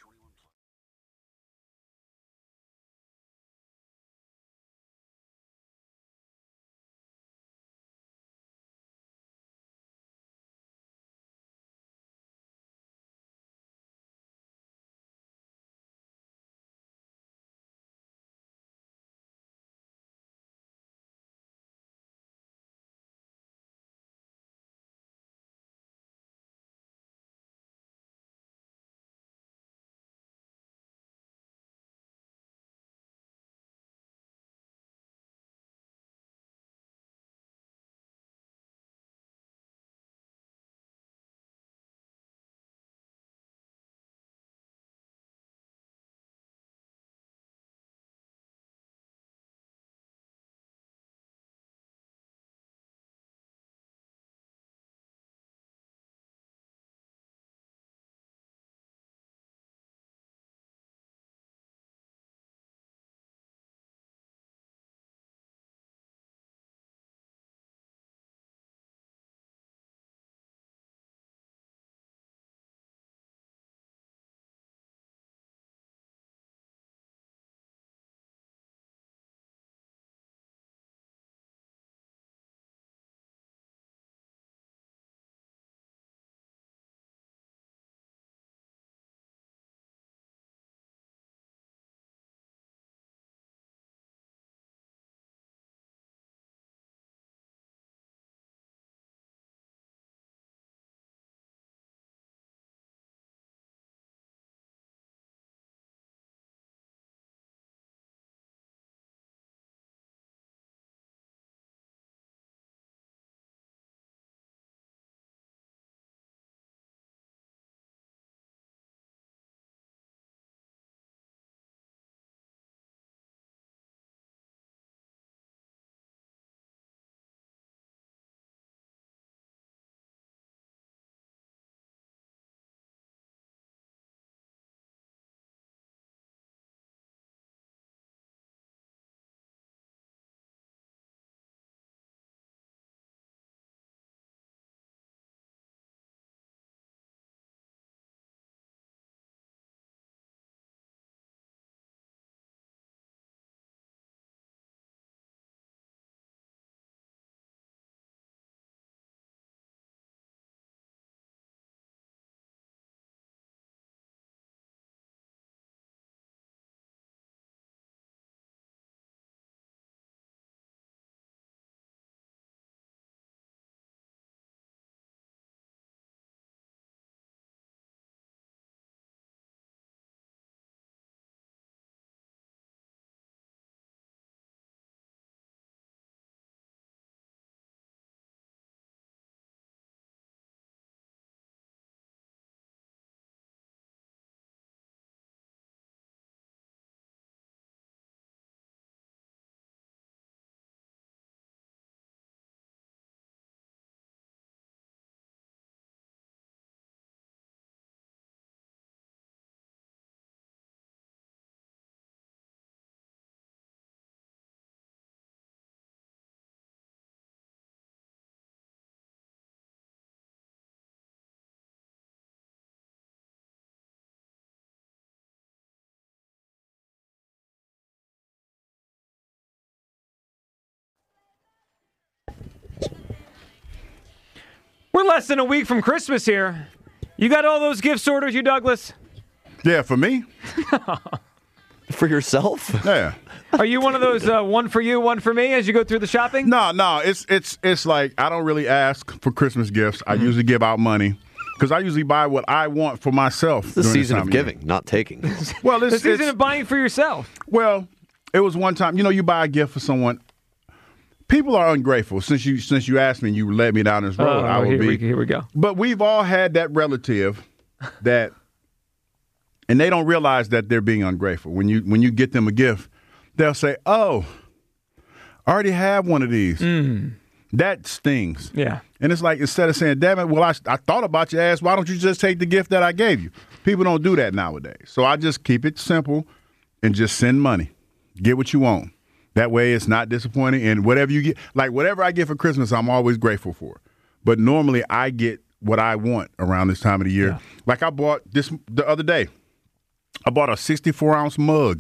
We're less than a week from Christmas here. You got all those gifts ordered, you Douglas? Yeah, for me. For yourself? Yeah. Are you one of those uh, one for you, one for me as you go through the shopping? No, no. It's it's it's like I don't really ask for Christmas gifts. I usually give out money because I usually buy what I want for myself. It's the season of giving, not taking. Well, it's the season it's, of buying for yourself. Well, it was one time. You know, you buy a gift for someone. People are ungrateful. Since you since you asked me, and you led me down this road. Oh, I will here, be. we, here we go. But we've all had that relative that, and they don't realize that they're being ungrateful. When you when you get them a gift, they'll say, "Oh, I already have one of these." Mm. That stings. Yeah. And it's like, instead of saying, "Damn it, well, I, I thought about your ass. Why don't you just take the gift that I gave you?" People don't do that nowadays. So I just keep it simple and just send money. Get what you want. That way it's not disappointing. And whatever you get, like whatever I get for Christmas, I'm always grateful for. But normally I get what I want around this time of the year. Yeah. Like I bought this the other day. I bought a sixty-four ounce mug.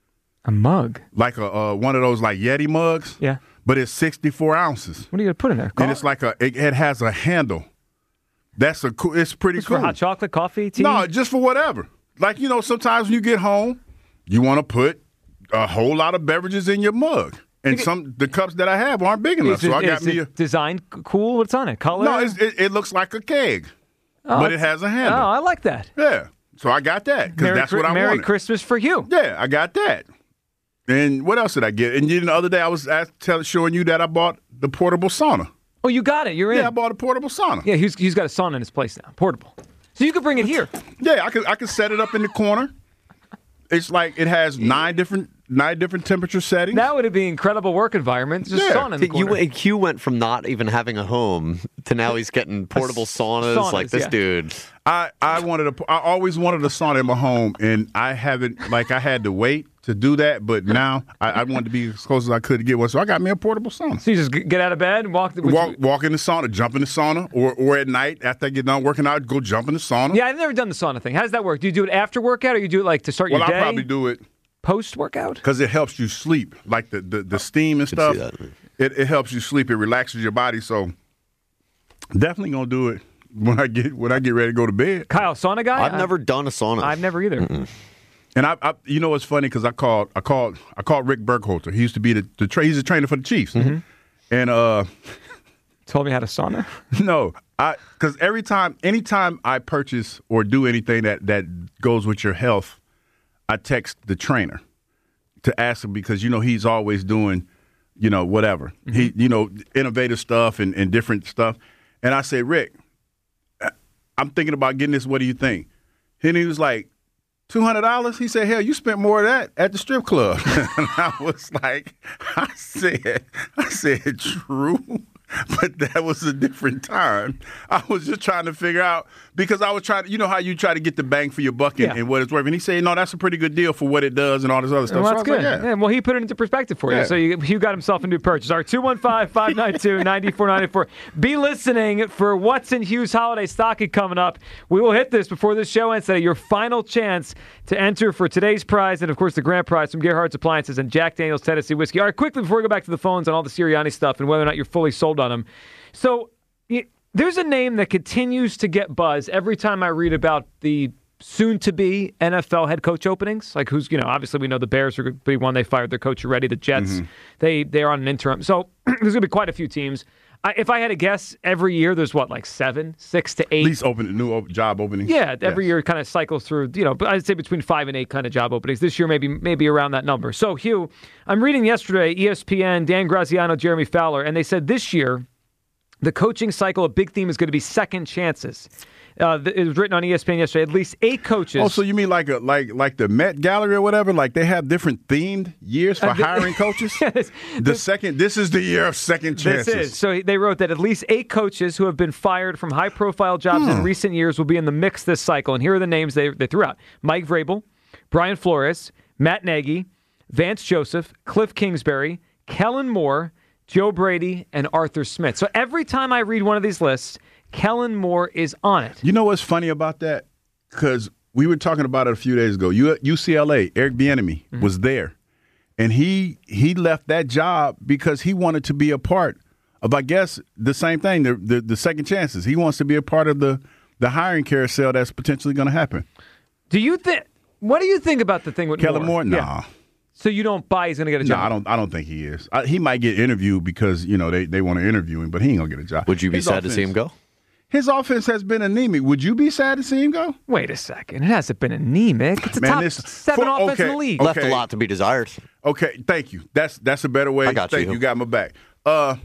A mug? Like a uh, one of those like Yeti mugs. Yeah. But it's sixty-four ounces. What are you going to put in there? And it's like a, it, it has a handle. That's a cool, it's pretty It's cool. for hot chocolate, coffee, tea? No, just for whatever. Like, you know, sometimes when you get home, you want to put a whole lot of beverages in your mug. And some the cups that I have aren't big enough. Is it, so I got is me it a design cool? What's on it? Color? No, it's, it, it looks like a keg. Oh, but it has a handle. Oh, I like that. Yeah. So I got that because Merry, that's what I Merry wanted. Christmas for you. Yeah, I got that. And what else did I get? And you know, the other day I was asked, tell, showing you that I bought the portable sauna. Oh, you got it. You're in. Yeah, I bought a portable sauna. Yeah, he's, he's got a sauna in his place now, portable. So you could bring it here. Yeah, I could I could set it up in the corner. It's like it has nine different nine different temperature settings. That would be an incredible work environment. Just Yeah. sauna in the corner. You, Q went from not even having a home to now he's getting portable saunas. saunas, Like this yeah. dude. I, I wanted a, I always wanted a sauna in my home, and I haven't, like, I had to wait to do that, but now I, I wanted to be as close as I could to get one, so I got me a portable sauna. So you just g- get out of bed and walk? The, Walk, walk in the sauna, jump in the sauna, or or at night after I get done working out, go jump in the sauna. Yeah, I've never done the sauna thing. How does that work? Do you do it after workout, or you do it like to start Well, your day? I'll probably do it post workout because it helps you sleep, like the the, the steam and stuff. It it helps you sleep. It relaxes your body. So definitely gonna do it when I get when I get ready to go to bed. Kyle, sauna guy? I've never done a sauna. I've never either. Mm-mm. And I, I, you know, what's funny because I called, I called, I called Rick Burkholder. He used to be the, the tra- he's a trainer for the Chiefs, Mhm. and uh, told me how to sauna. No, I because every time, anytime I purchase or do anything that that goes with your health, I text the trainer to ask him because you know he's always doing, you know, whatever he, you know, innovative stuff and, and different stuff, and I say, Rick, I'm thinking about getting this. What do you think? And he was like, two hundred dollars? He said, hell, you spent more of that at the strip club. And I was like, I said, I said, true. But that was a different time. I was just trying to figure out, because I was trying to, you know how you try to get the bang for your buck and, Yeah. and what it's worth. And he said, no, that's a pretty good deal for what it does and all this other stuff. Well, So I that's was good. like, yeah. Yeah, well, he put it into perspective for you. Yeah. So you, you got himself a new purchase. Our two one five, five nine two, nine four nine four. Be listening for what's in Hughes Holiday Stocking coming up. We will hit this before this show ends today. Your final chance to enter for today's prize and, of course, the grand prize from Gerhardt's Appliances and Jack Daniel's Tennessee Whiskey. All right, quickly before we go back to the phones on all the Sirianni stuff and whether or not you're fully sold on them. So y- there's a name that continues to get buzz every time I read about the soon-to-be N F L head coach openings. Like who's, you know, obviously we know the Bears are going to be one. They fired their coach already. The Jets, Mm-hmm. they, they're on an interim. So there's going to be quite a few teams. I, if I had to guess, every year there's what, like seven, six to eight? At least open new op- job openings. Yeah, every Yes. year it kind of cycles through, you know, but I'd say between five and eight kind of job openings. This year, maybe maybe around that number. So, Hugh, I'm reading yesterday, E S P N, Dan Graziano, Jeremy Fowler, and they said this year, the coaching cycle, a big theme is going to be second chances. Uh, th- it was written on E S P N yesterday. At least eight coaches. Oh, so you mean like a like like the Met Gallery or whatever? Like they have different themed years for Uh, th- hiring coaches? Yes. The second, this is the year of second chances. This is. So they wrote that at least eight coaches who have been fired from high-profile jobs Hmm. in recent years will be in the mix this cycle. And here are the names they, they threw out. Mike Vrabel, Brian Flores, Matt Nagy, Vance Joseph, Cliff Kingsbury, Kellen Moore, Joe Brady, and Arthur Smith. So every time I read one of these lists, Kellen Moore is on it. You know what's funny about that? Because we were talking about it a few days ago. U- U C L A, Eric Bieniemy was there, and he he left that job because he wanted to be a part of, I guess, the same thing, the, the the second chances. He wants to be a part of the, the hiring carousel that's potentially going to happen. Do you think? What do you think about the thing with Kellen Moore? Moore? Nah. Yeah. So you don't buy he's going to get a No, job? I don't. I don't think he is. I, he might get interviewed because you know they, they want to interview him, but he ain't gonna get a job. Would you be His sad to offense- see him go? His offense has been anemic. Would you be sad to see him go? Wait a second. It hasn't been anemic. It's a Man, top this- seven for- offense in okay, the league. Left a Okay. lot to be desired. Okay, thank you. That's that's a better way. I got thank you. you. Got my back. Uh,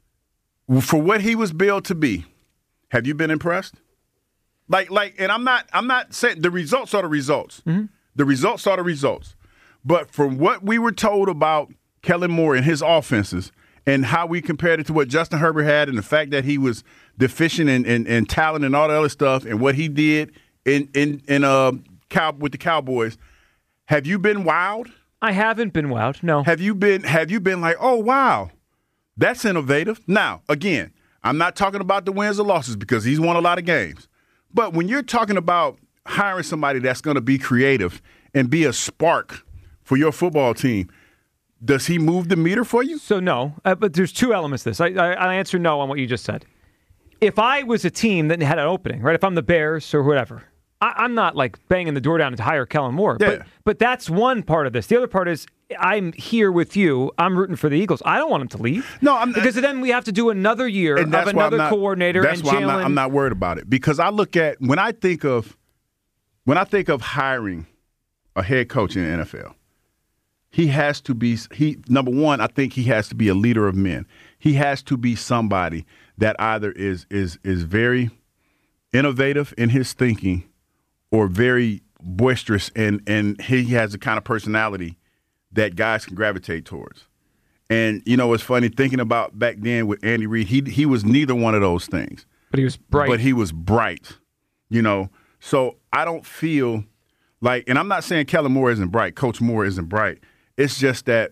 for what he was billed to be, have you been impressed? Like like, and I'm not I'm not saying the results are the results. Mm-hmm. The results are the results. But from what we were told about Kellen Moore and his offenses and how we compared it to what Justin Herbert had and the fact that he was deficient in, in, in talent and all the other stuff and what he did in in, in uh cow with the Cowboys, have you been wowed? I haven't been wowed, no. Have you been have you been like, oh wow, that's innovative? Now, again, I'm not talking about the wins or losses because he's won a lot of games. But when you're talking about hiring somebody that's going to be creative and be a spark for your football team, does he move the meter for you? So no, uh, but there's two elements to this. I, I, I answer no on what you just said. If I was a team that had an opening, right? If I'm the Bears or whatever, I, I'm not like banging the door down to hire Kellen Moore. Yeah. But, but that's one part of this. The other part is I'm here with you. I'm rooting for the Eagles. I don't want him to leave. No, I'm because then we have to do another year And that's of why I'm another not- coordinator. That's and why I'm not, Jalen- I'm not worried about it because I look at when I think of when I think of hiring a head coach in the N F L. He has to be he number one, I think he has to be a leader of men. He has to be somebody that either is is is very innovative in his thinking or very boisterous and and he has the kind of personality that guys can gravitate towards. And you know, it's funny thinking about back then with Andy Reid, he he was neither one of those things. But he was bright. But he was bright. You know, so I don't feel like, and I'm not saying Kellen Moore isn't bright, Coach Moore isn't bright. It's just that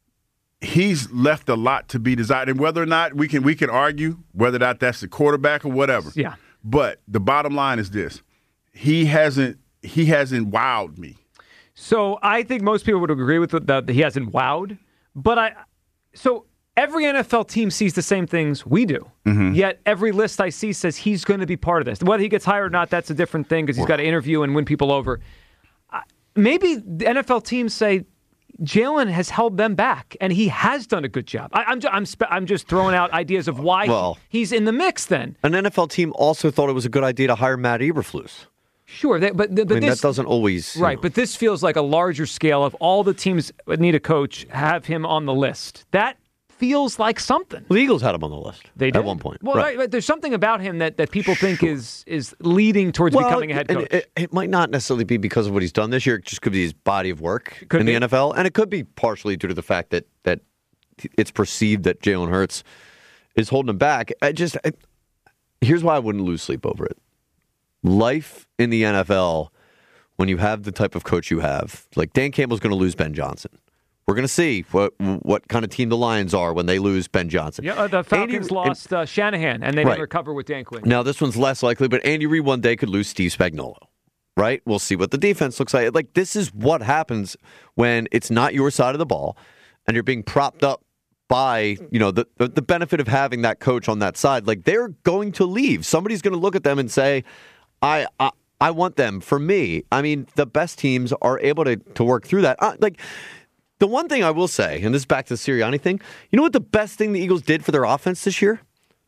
he's left a lot to be desired. And whether or not we can we can argue whether or not that's the quarterback or whatever. Yeah. But the bottom line is this. He hasn't he hasn't wowed me. So I think most people would agree with that, that he hasn't wowed. But I, so every N F L team sees the same things we do. Mm-hmm. Yet every list I see says he's going to be part of this. Whether he gets hired or not, that's a different thing because he's got to interview and win people over. Uh, maybe the N F L teams say Jalen has held them back, and he has done a good job. I, I'm, ju- I'm, spe- I'm just throwing out ideas of why Well- he, he's in the mix then. An N F L team also thought it was a good idea to hire Matt Eberflus. Sure, they, but, but I mean, this that doesn't always... you right. know. But this feels like a larger scale of all the teams that need a coach have him on the list. That feels like something. Well, the Eagles had him on the list They did at one point. Well, right. right, there's something about him that, that people think is is leading towards Well, becoming a head and coach. It, it might not necessarily be because of what he's done this year. It just could be his body of work Could in be. the N F L, and it could be partially due to the fact that that it's perceived that Jalen Hurts is holding him back. I just I, here's why I wouldn't lose sleep over it. Life in the N F L, when you have the type of coach you have, like Dan Campbell's going to lose Ben Johnson. We're going to see what what kind of team the Lions are when they lose Ben Johnson. yeah, uh, the Falcons Andy- lost uh, Shanahan, and they Right. didn't recover with Dan Quinn. Now, this one's less likely, but Andy Reid one day could lose Steve Spagnuolo, right? We'll see what the defense looks like. Like, this is what happens when it's not your side of the ball and you're being propped up by, you know, the, the, the benefit of having that coach on that side. Like, they're going to leave. Somebody's going to look at them and say, I, I I want them for me. I mean, the best teams are able to, to work through that. Uh, like, the one thing I will say, and this is back to the Sirianni thing, you know what the best thing the Eagles did for their offense this year?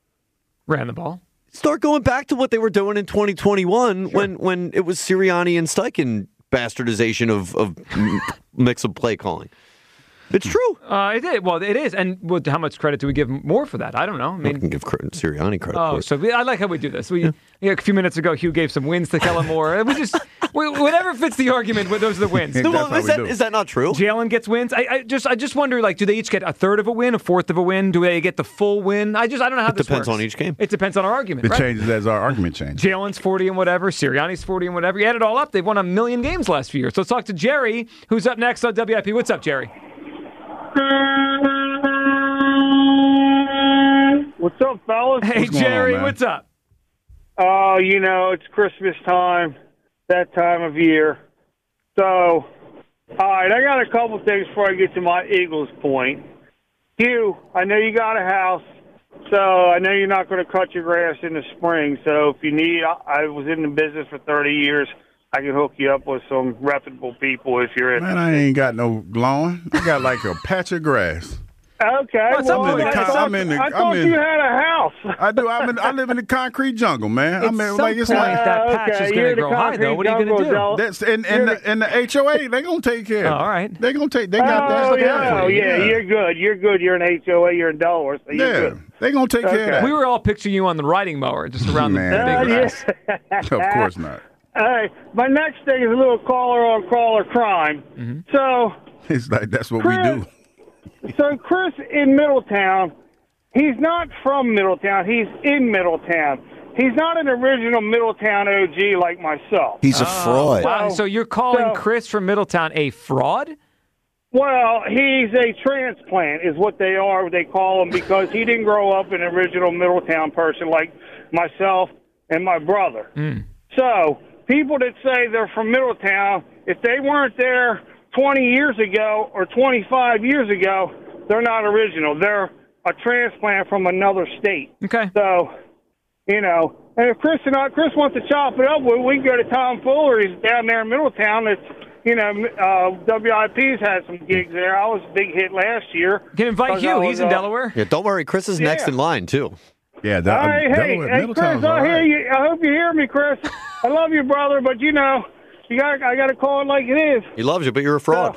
Ran the ball. Start going back to what they were doing in twenty twenty-one sure. when, when it was Sirianni and Steichen bastardization of, of mix of play calling. It's true. Uh, it is. Well, it is. And what, how much credit do we give more for that? I don't know. I mean, I can give credit, Sirianni credit oh, for it. so we, I like how we do this. We yeah. Yeah, a few minutes ago, Hugh gave some wins to Kellen Moore. We just we, whatever fits the argument. Those are the wins. No, well, is, that, is that not true? Jalen gets wins. I, I just I just wonder, like, do they each get a third of a win, a fourth of a win? Do they get the full win? I just I don't know how it this depends works. on each game. It depends on our argument. It right? changes as our argument changes. Jalen's forty and whatever. Sirianni's forty and whatever. You add it all up, they've won a million games last few years. So let's talk to Jerry, who's up next on W I P. What's up, Jerry? What's up, fellas? Hey, What's going Jerry, on, man? what's up? Oh, you know, it's Christmas time, that time of year. So, all right, I got a couple things before I get to my Eagles point. Hugh, I know you got a house So I know you're not going to cut your grass in the spring. So if you need, I, I was in the business for thirty years. I can hook you up with some reputable people if you're Man, interested. I ain't got no lawn. I got like a patch of grass. Okay. Well, well, I'm in the I con- thought, I'm in the- I I'm thought in- you had a house. I do. I'm in, I live in the concrete jungle, man. I At mean, some like it's point, like that patch okay, is going you're to the grow high, though. What are you going to do? jungle, that's and and the, and the H O A they gonna take care. Oh, of it. all right. They gonna take. They got that. Oh, Look out yeah, for oh, you. yeah, you're good. You're good. You're an H O A. You're in Delaware, so you're Yeah, good. they gonna take care of Okay. that. We were all picturing you on the riding mower, just around Man. the Uh, big grass. yes. Of course not. All right. My next thing is a little caller on caller crime. Mm-hmm. So, It's like that's what Chris, we do. so Chris in Middletown, he's not from Middletown. He's in Middletown. He's not an original Middletown O G like myself. He's a fraud. Wow, So- so you're calling so- Chris from Middletown a fraud? Well, he's a transplant is what they are. They call him because he didn't grow up an original Middletown person like myself and my brother. Mm. So people that say they're from Middletown, if they weren't there twenty years ago or twenty-five years ago, they're not original. They're a transplant from another state. Okay. So, you know, and if Chris and I, Chris wants to chop it up, we, we can go to Tom Fuller. He's down there in Middletown. It's, you know, uh, W I P's had some gigs there. I was a big hit last year. You can invite 'Cause Hugh. I was, He's in uh, Delaware. Yeah, don't worry. Chris is next Yeah. in line, too. Yeah, All that, right, hey, Delaware, hey, Chris, Middletown's all I hear right. you. I hope you hear me, Chris. I love you, brother, but you know, you got I got to call it like it is. He loves you, but you're a fraud.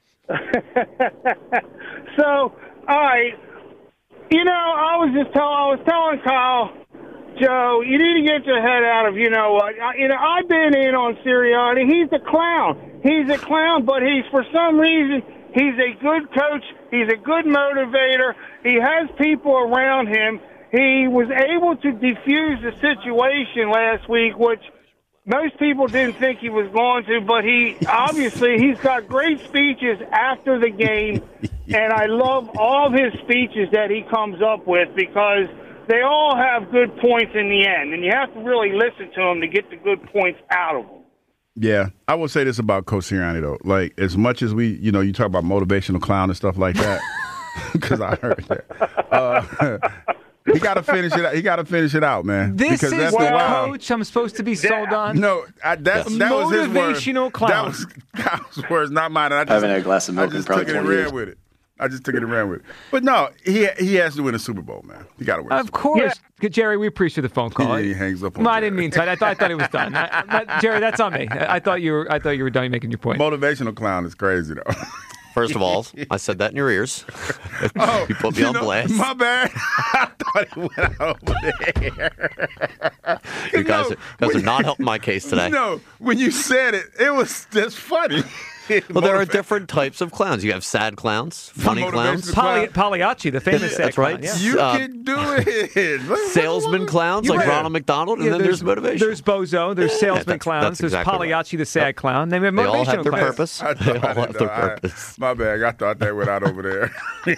So, all right, you know, I was just tell I was telling Kyle, Joe, you need to get your head out of you know what. I, you know, I've been in on Sirianni. He's a clown. He's a clown, but he's for some reason he's a good coach. He's a good motivator. He has people around him. He was able to defuse the situation last week, which most people didn't think he was going to, but he obviously he's got great speeches after the game, and I love all of his speeches that he comes up with because they all have good points in the end, and you have to really listen to them to get the good points out of them. Yeah, I will say this about Coach Sirianni though. Like as much as we, you know, you talk about motivational clown and stuff like that, because I heard that. Uh, He got to finish it. He got to finish it out, man. This because is after the a while, coach I'm supposed to be sold on. No, I, that, that was his word. Motivational clown. That was Kyle's words, not mine. And I, just, I haven't had a glass of milk I just in probably took it and twenty ran years. with it. I just took it and ran with it. But no, he he has to win a Super Bowl, man. He got to win. Of course, Jerry. We appreciate the phone call. He hangs up on No, I Jerry. didn't mean to. I thought I thought it was done. I, I, Jerry, that's on me. I, I thought you were. I thought you were done making your point. Motivational clown is crazy though. First of all, I said that in your ears. Oh, you put me you on know, blast. My bad. I thought he went over there. You guys, No, are, guys are not helping my case today. No, when you said it, it was just funny. Well, there are different types of clowns. You have sad clowns, funny clowns, Poly, Pagliacci, the famous sad That's right. clown, yeah. You Uh, can do it. salesman clowns You're like right. Ronald McDonald, and Yeah, then there's, motivation. There's Bozo. There's Yeah, salesman that's- clowns. that's there's exactly right. Pagliacci, the sad clown. They have They all motivational have their clowns. purpose. I They thought- all I have didn't their know. I- purpose. My bad. I thought that went out over there.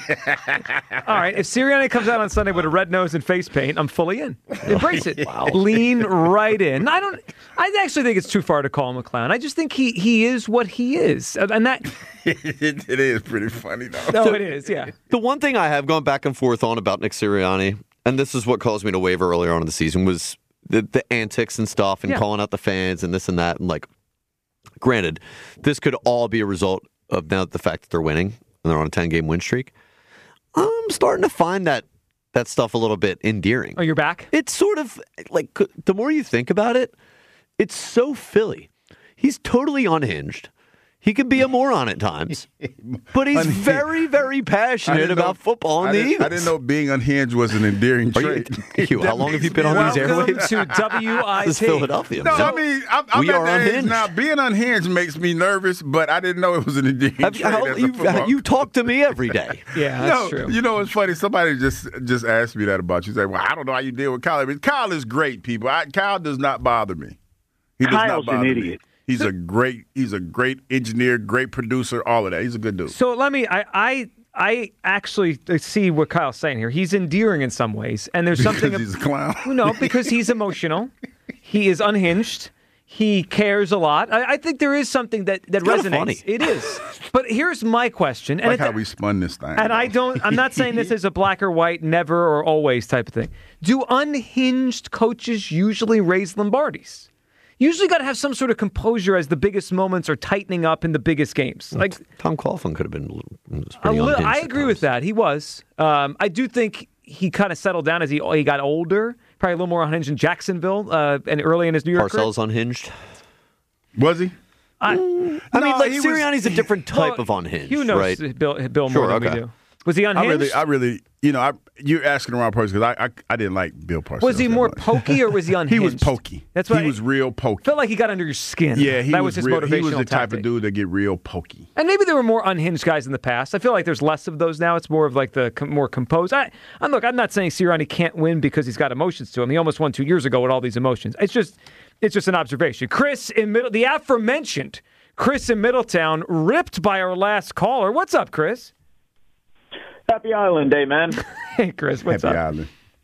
All right, if Sirianni comes out on Sunday with a red nose and face paint, I'm fully in. Embrace it. Lean right in. I don't. I actually think it's too far to call him a clown. I just think he he is what he is, and that. it, it is pretty funny though. No, it is. Yeah. The one thing I have gone back and forth on about Nick Sirianni, and this is what caused me to waver earlier on in the season, was the, the antics and stuff and Yeah. calling out the fans and this and that. And like, granted, this could all be a result of now the fact that they're winning and they're on a ten-game win streak. I'm starting to find that that stuff a little bit endearing. Oh, you're back? It's sort of like the more you think about it, it's so Philly. He's totally unhinged. He can be a moron at times, but he's Unhinged. very, very I passionate didn't know- about football and I the didn't, Eagles. I didn't know being unhinged was an endearing Are you- trait. you- how That long have makes you been me on laugh. these Welcome airwaves? to W I T. This is Philadelphia. No, man. I mean, I'm, I'm We at are the age unhinged. now. Being unhinged makes me nervous, but I didn't know it was an endearing Have you, trait. how, as a you, football- you talk to me every day. Yeah, that's no, true. you know, it's funny. Somebody just just asked me that about you. Say, well, I don't know how you deal with Kyle. I mean, Kyle is great, people. I, Kyle does not bother me. He does Kyle's not an bother idiot. me. He's a great, he's a great engineer, great producer, all of that. He's a good dude. So let me. I I I actually see what Kyle's saying here. He's endearing in some ways, and there's something. Because he's a clown. No, because he's emotional. He is unhinged. He cares a lot. I, I think there is something that, that It's kinda resonates. funny. It is. But here's my question. Like and how it, we spun this thing. and I don't, I'm not saying this is a black or white, never or always type of thing. Do unhinged coaches usually raise Lombardis? Usually got to have some sort of composure as the biggest moments are tightening up in the biggest games. Like Tom Coughlin could have been a little. was a pretty li- unhinged I at agree times. with that. He was. Um, I do think he kind of settled down as he he got older. Probably a little more unhinged in Jacksonville uh, and early in his New York career. Parcells unhinged. Was he? I, I mean, No, like he was- Sirianni's a different type Well, of unhinged, Hugh knows right? Bill, Bill Sure, more than okay. we do. Was he I unhinged? really, I really, you know, I, you're asking the wrong person because I, I, I didn't like Bill Parcells. was he that more much. pokey or was he unhinged? He was pokey. That's what he I- was real pokey. Felt like he got under your skin. Yeah, he that was, was his real, motivational he was the type tactic. of dude that get real pokey. And maybe there were more unhinged guys in the past. I feel like there's less of those now. It's more of like the com- more composed. I, and look, I'm not saying Sirianni can't win because he's got emotions to him. He almost won two years ago with all these emotions. It's just, it's just an observation. Chris in middle, the aforementioned Chris in Middletown, ripped by our last caller. What's up, Chris? Happy Island Day, man. Hey, Chris, what's Happy up? Island.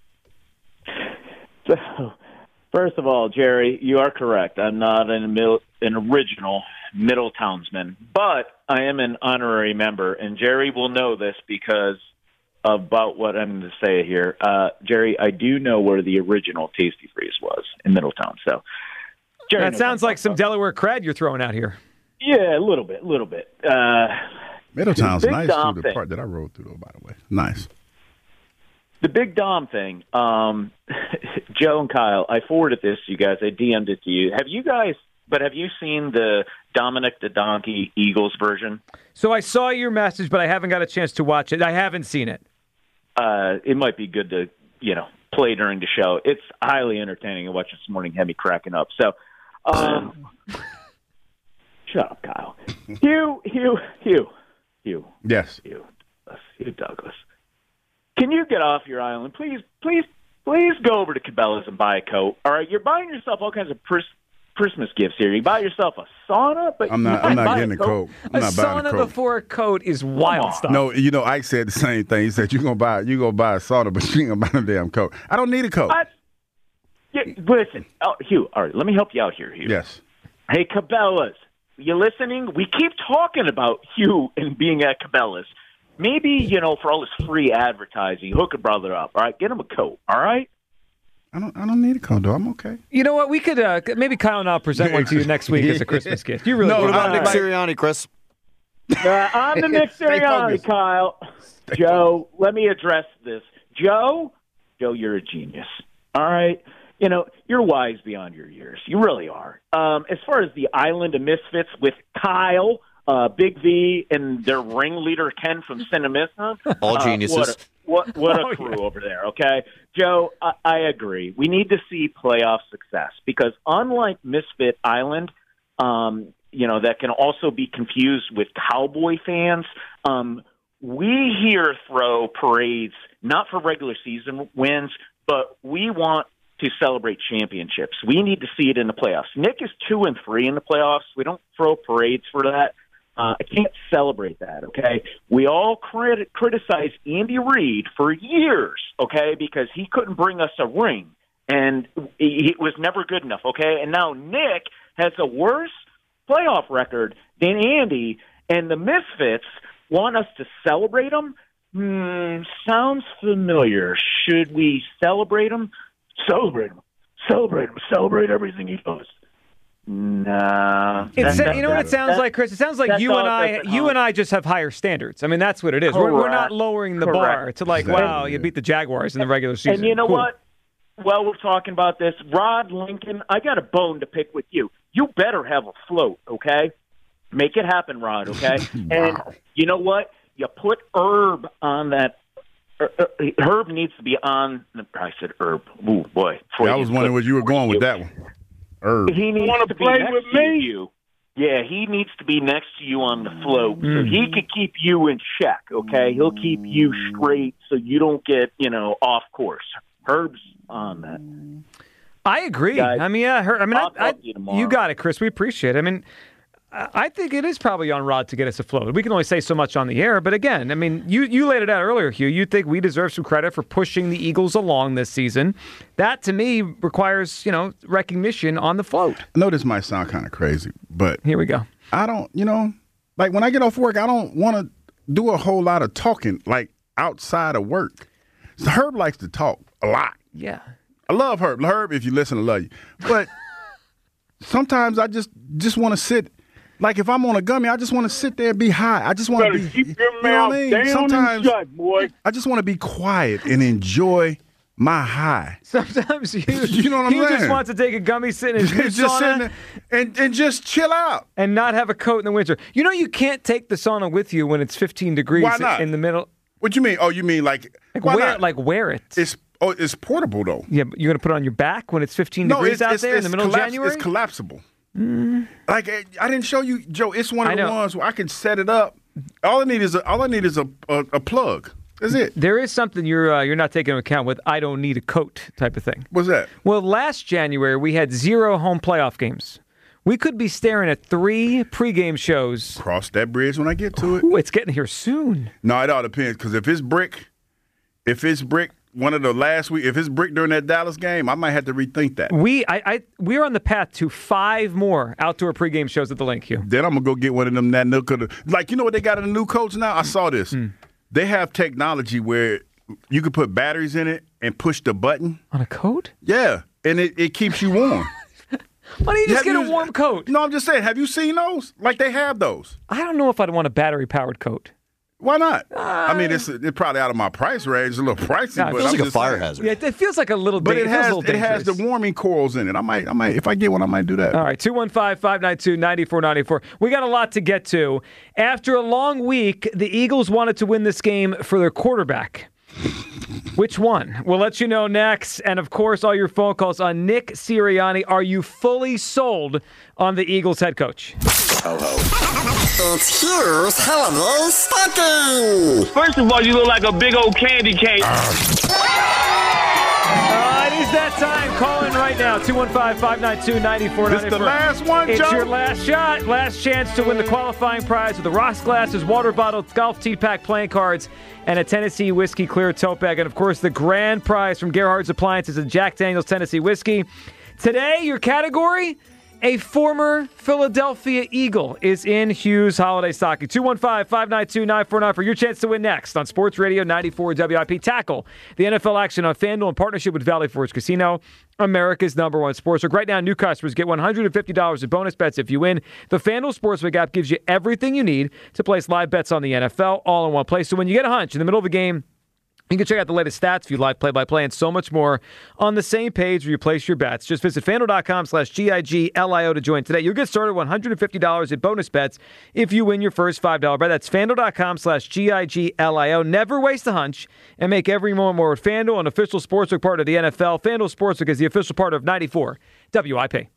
So, first of all, Jerry, you are correct. I'm not an, mil- an original Middletownsman, but I am an honorary member, and Jerry will know this because about what I'm going to say here. Uh, Jerry, I do know where the original Tasty Freeze was in Middletown. So, Jerry That knows sounds what I'm like some Delaware cred you're throwing out here. Yeah, a little bit, a little bit. Uh, Middletown's Big nice Dom through the thing. part that I rode through, though, by the way. Nice. The Big Dom thing, um, Joe and Kyle, I forwarded this to you guys. I D M'd it to you. Have you guys, but have you seen the Dominic the Donkey Eagles version? So I saw your message, but I haven't got a chance to watch it. I haven't seen it. Uh, it might be good to, you know, play during the show. It's highly entertaining. I watched it this morning, had me cracking up. So, um, shut up, Kyle. Hugh, Hugh, Hugh, Hugh. Yes. Hugh, Hugh Douglas. Can you get off your island? Please, please, please go over to Cabela's and buy a coat. All right, you're buying yourself all kinds of pris- Christmas gifts here. You buy yourself a sauna, but I'm not. you I'm not buy getting a coat. I'm A not buying a sauna coat. before a coat is wild stuff. No, you know, Ike said the same thing. He said, "You gonna buy, you gonna buy a sauna, but you ain't gonna buy no damn coat." I don't need a coat. What? Yeah, listen, oh, Hugh. All right, let me help you out here, Hugh. Yes. Hey, Cabela's, you listening? We keep talking about Hugh and being at Cabela's. Maybe, you know, for all this free advertising, hook a brother up. All right, get him a coat. All right. I don't. I don't need a coat, though. I'm okay. You know what? We could uh, maybe Kyle and I'll present one to you next week as a Christmas gift. You really No, would. What about Uh, Nick like- Sirianni, Chris? Uh, I'm the Nick Stay Sirianni, focused. Kyle. Stay Joe, let me address this. Joe, Joe, you're a genius. All right. You know, you're wise beyond your years. You really are. Um, as far as the Island of Misfits with Kyle, uh, Big V, and their ringleader, Ken from Cinemissa. All uh, geniuses. What a, what, what a Oh, crew yeah. over there, okay? Joe, I, I agree. We need to see playoff success because unlike Misfit Island, um, you know, that can also be confused with Cowboy fans, um, we here throw parades not for regular season wins, but we want to celebrate championships. We need to see it in the playoffs. Nick is two and three in the playoffs. We don't throw parades for that. Uh, I can't celebrate that, okay? We all crit- criticize Andy Reid for years, okay, because he couldn't bring us a ring, and he it was never good enough, okay? And now Nick has a worse playoff record than Andy, and the Misfits want us to celebrate him? Hmm, sounds familiar. Should we celebrate him? Celebrate him. Celebrate him. Celebrate everything he does. Nah. It's, That- you know what it that- sounds that- like, Chris? It sounds like that's you and all I, that's at you home. and I just have higher standards. I mean, that's what it is. We're, we're not Correct. lowering the bar Correct. to like, Exactly. wow, you beat the Jaguars in the regular season. And you know Cool. what? Well, we're talking about this. Rod Lincoln, I got a bone to pick with you. You better have a float, okay? Make it happen, Rod, okay? And you know what? You put Herb on that. er, er, Herb needs to be on. I said Herb. Ooh, boy. Yeah, I was wondering where you were going with that one. Herb. He needs wanna to be play next with to me? you. Yeah, he needs to be next to you on the float so Mm. he could keep you in check, okay? He'll keep you straight so you don't get, you know, off course. Herb's on that. I agree. Guys, I mean, yeah, her, I mean, I'll I, I, talk to you tomorrow. you got it, Chris. We appreciate it. I mean, I think it is probably on Rod to get us afloat. We can only say so much on the air, but again, I mean, you, you laid it out earlier, Hugh. You think we deserve some credit for pushing the Eagles along this season. That, to me, requires, you know, recognition on the float. I know this might sound kind of crazy, but here we go. I don't, you know, like when I get off work, I don't want to do a whole lot of talking, like outside of work. So Herb likes to talk a lot. Yeah. I love Herb. Herb, if you listen, I love you. But sometimes I just just want to sit. Like if I'm on a gummy, I just want to sit there and be high. I just want to be. Keep your you know mouth what I mean? down Sometimes and shut, boy. I just want to be quiet and enjoy my high. Sometimes you, you know what I'm you saying? just want to take a gummy, sit in his just sauna, sitting there and and just chill out and not have a coat in the winter. You know, you can't take the sauna with you when it's fifteen degrees Why not? in the middle. What you mean? Oh, you mean like, like why wear not? it? Like wear it. It's oh, it's portable though. Yeah, but you're gonna put it on your back when it's fifteen no, degrees it's, out it's, there it's in the middle collaps- of January. It's collapsible. Mm. Like I didn't show you, Joe. It's one I of the know. ones where I can set it up. All I need is a all I need is a a, a plug. That's it. There is something you're uh, you're not taking into account with I don't need a coat type of thing. What's that? Well, last January we had zero home playoff games. We could be staring at three pregame shows. Cross that bridge when I get to it. Ooh, it's getting here soon. No, it all depends. Because if it's brick, if it's brick, one of the last week, if it's brick during that Dallas game, I might have to rethink that. We I, I we're on the path to five more outdoor pregame shows at the Link, Hugh. Then I'm gonna go get one of them. That new, like you know what they got in the new coach now? I saw this. Mm. They have technology where you can put batteries in it and push the button on a coat. Yeah, and it, it keeps you warm. Why don't you just Have get you- a warm coat? No, I'm just saying. Have you seen those? Like they have those. I don't know if I'd want a battery powered coat. Why not? I mean, it's it's probably out of my price range. It's a little pricey. No, it but feels I'm like a just fire saying. hazard. Yeah, it feels like a little. But da- it feels a has little it has the dangerous. warming coils in it. I might I might if I get one, I might do that. All right, two one five, five nine two, nine four nine four. We got a lot to get to. After a long week, the Eagles wanted to win this game for their quarterback. Which one? We'll let you know next. And, of course, all your phone calls on Nick Sirianni. Are you fully sold on the Eagles head coach? Ho, ho. It's Hugh's holiday stocking. First of all, you look like a big old candy cane. Uh, it is that time. Call in right now. two one five, five nine two, nine four nine four. This the last one, It's Joe? your last shot. Last chance to win the qualifying prize with the rocks glasses, water bottles, golf tee pack playing cards, and a Tennessee Whiskey Clear tote bag. And, of course, the grand prize from Gerhard's Appliances and Jack Daniel's Tennessee Whiskey. Today, your category, a former Philadelphia Eagle, is in Hughes Holiday Stocking. two one five, five nine two, nine four nine for your chance to win next on Sports Radio ninety-four W I P. Tackle the N F L action on FanDuel in partnership with Valley Forge Casino, America's number one sportsbook. Right now, new customers get one hundred fifty dollars in bonus bets if you win. The FanDuel Sportsbook app gives you everything you need to place live bets on the N F L all in one place. So when you get a hunch in the middle of a game, you can check out the latest stats, view live play-by-play, and so much more on the same page where you place your bets. Just visit FanDuel.com slash G I G L I O to join today. You'll get started with one hundred fifty dollars in bonus bets if you win your first five dollars bet. That's FanDuel.com slash G I G L I O. Never waste a hunch and make every moment more with FanDuel, an official sportsbook partner of the N F L. FanDuel Sportsbook is the official partner of ninety-four W I P.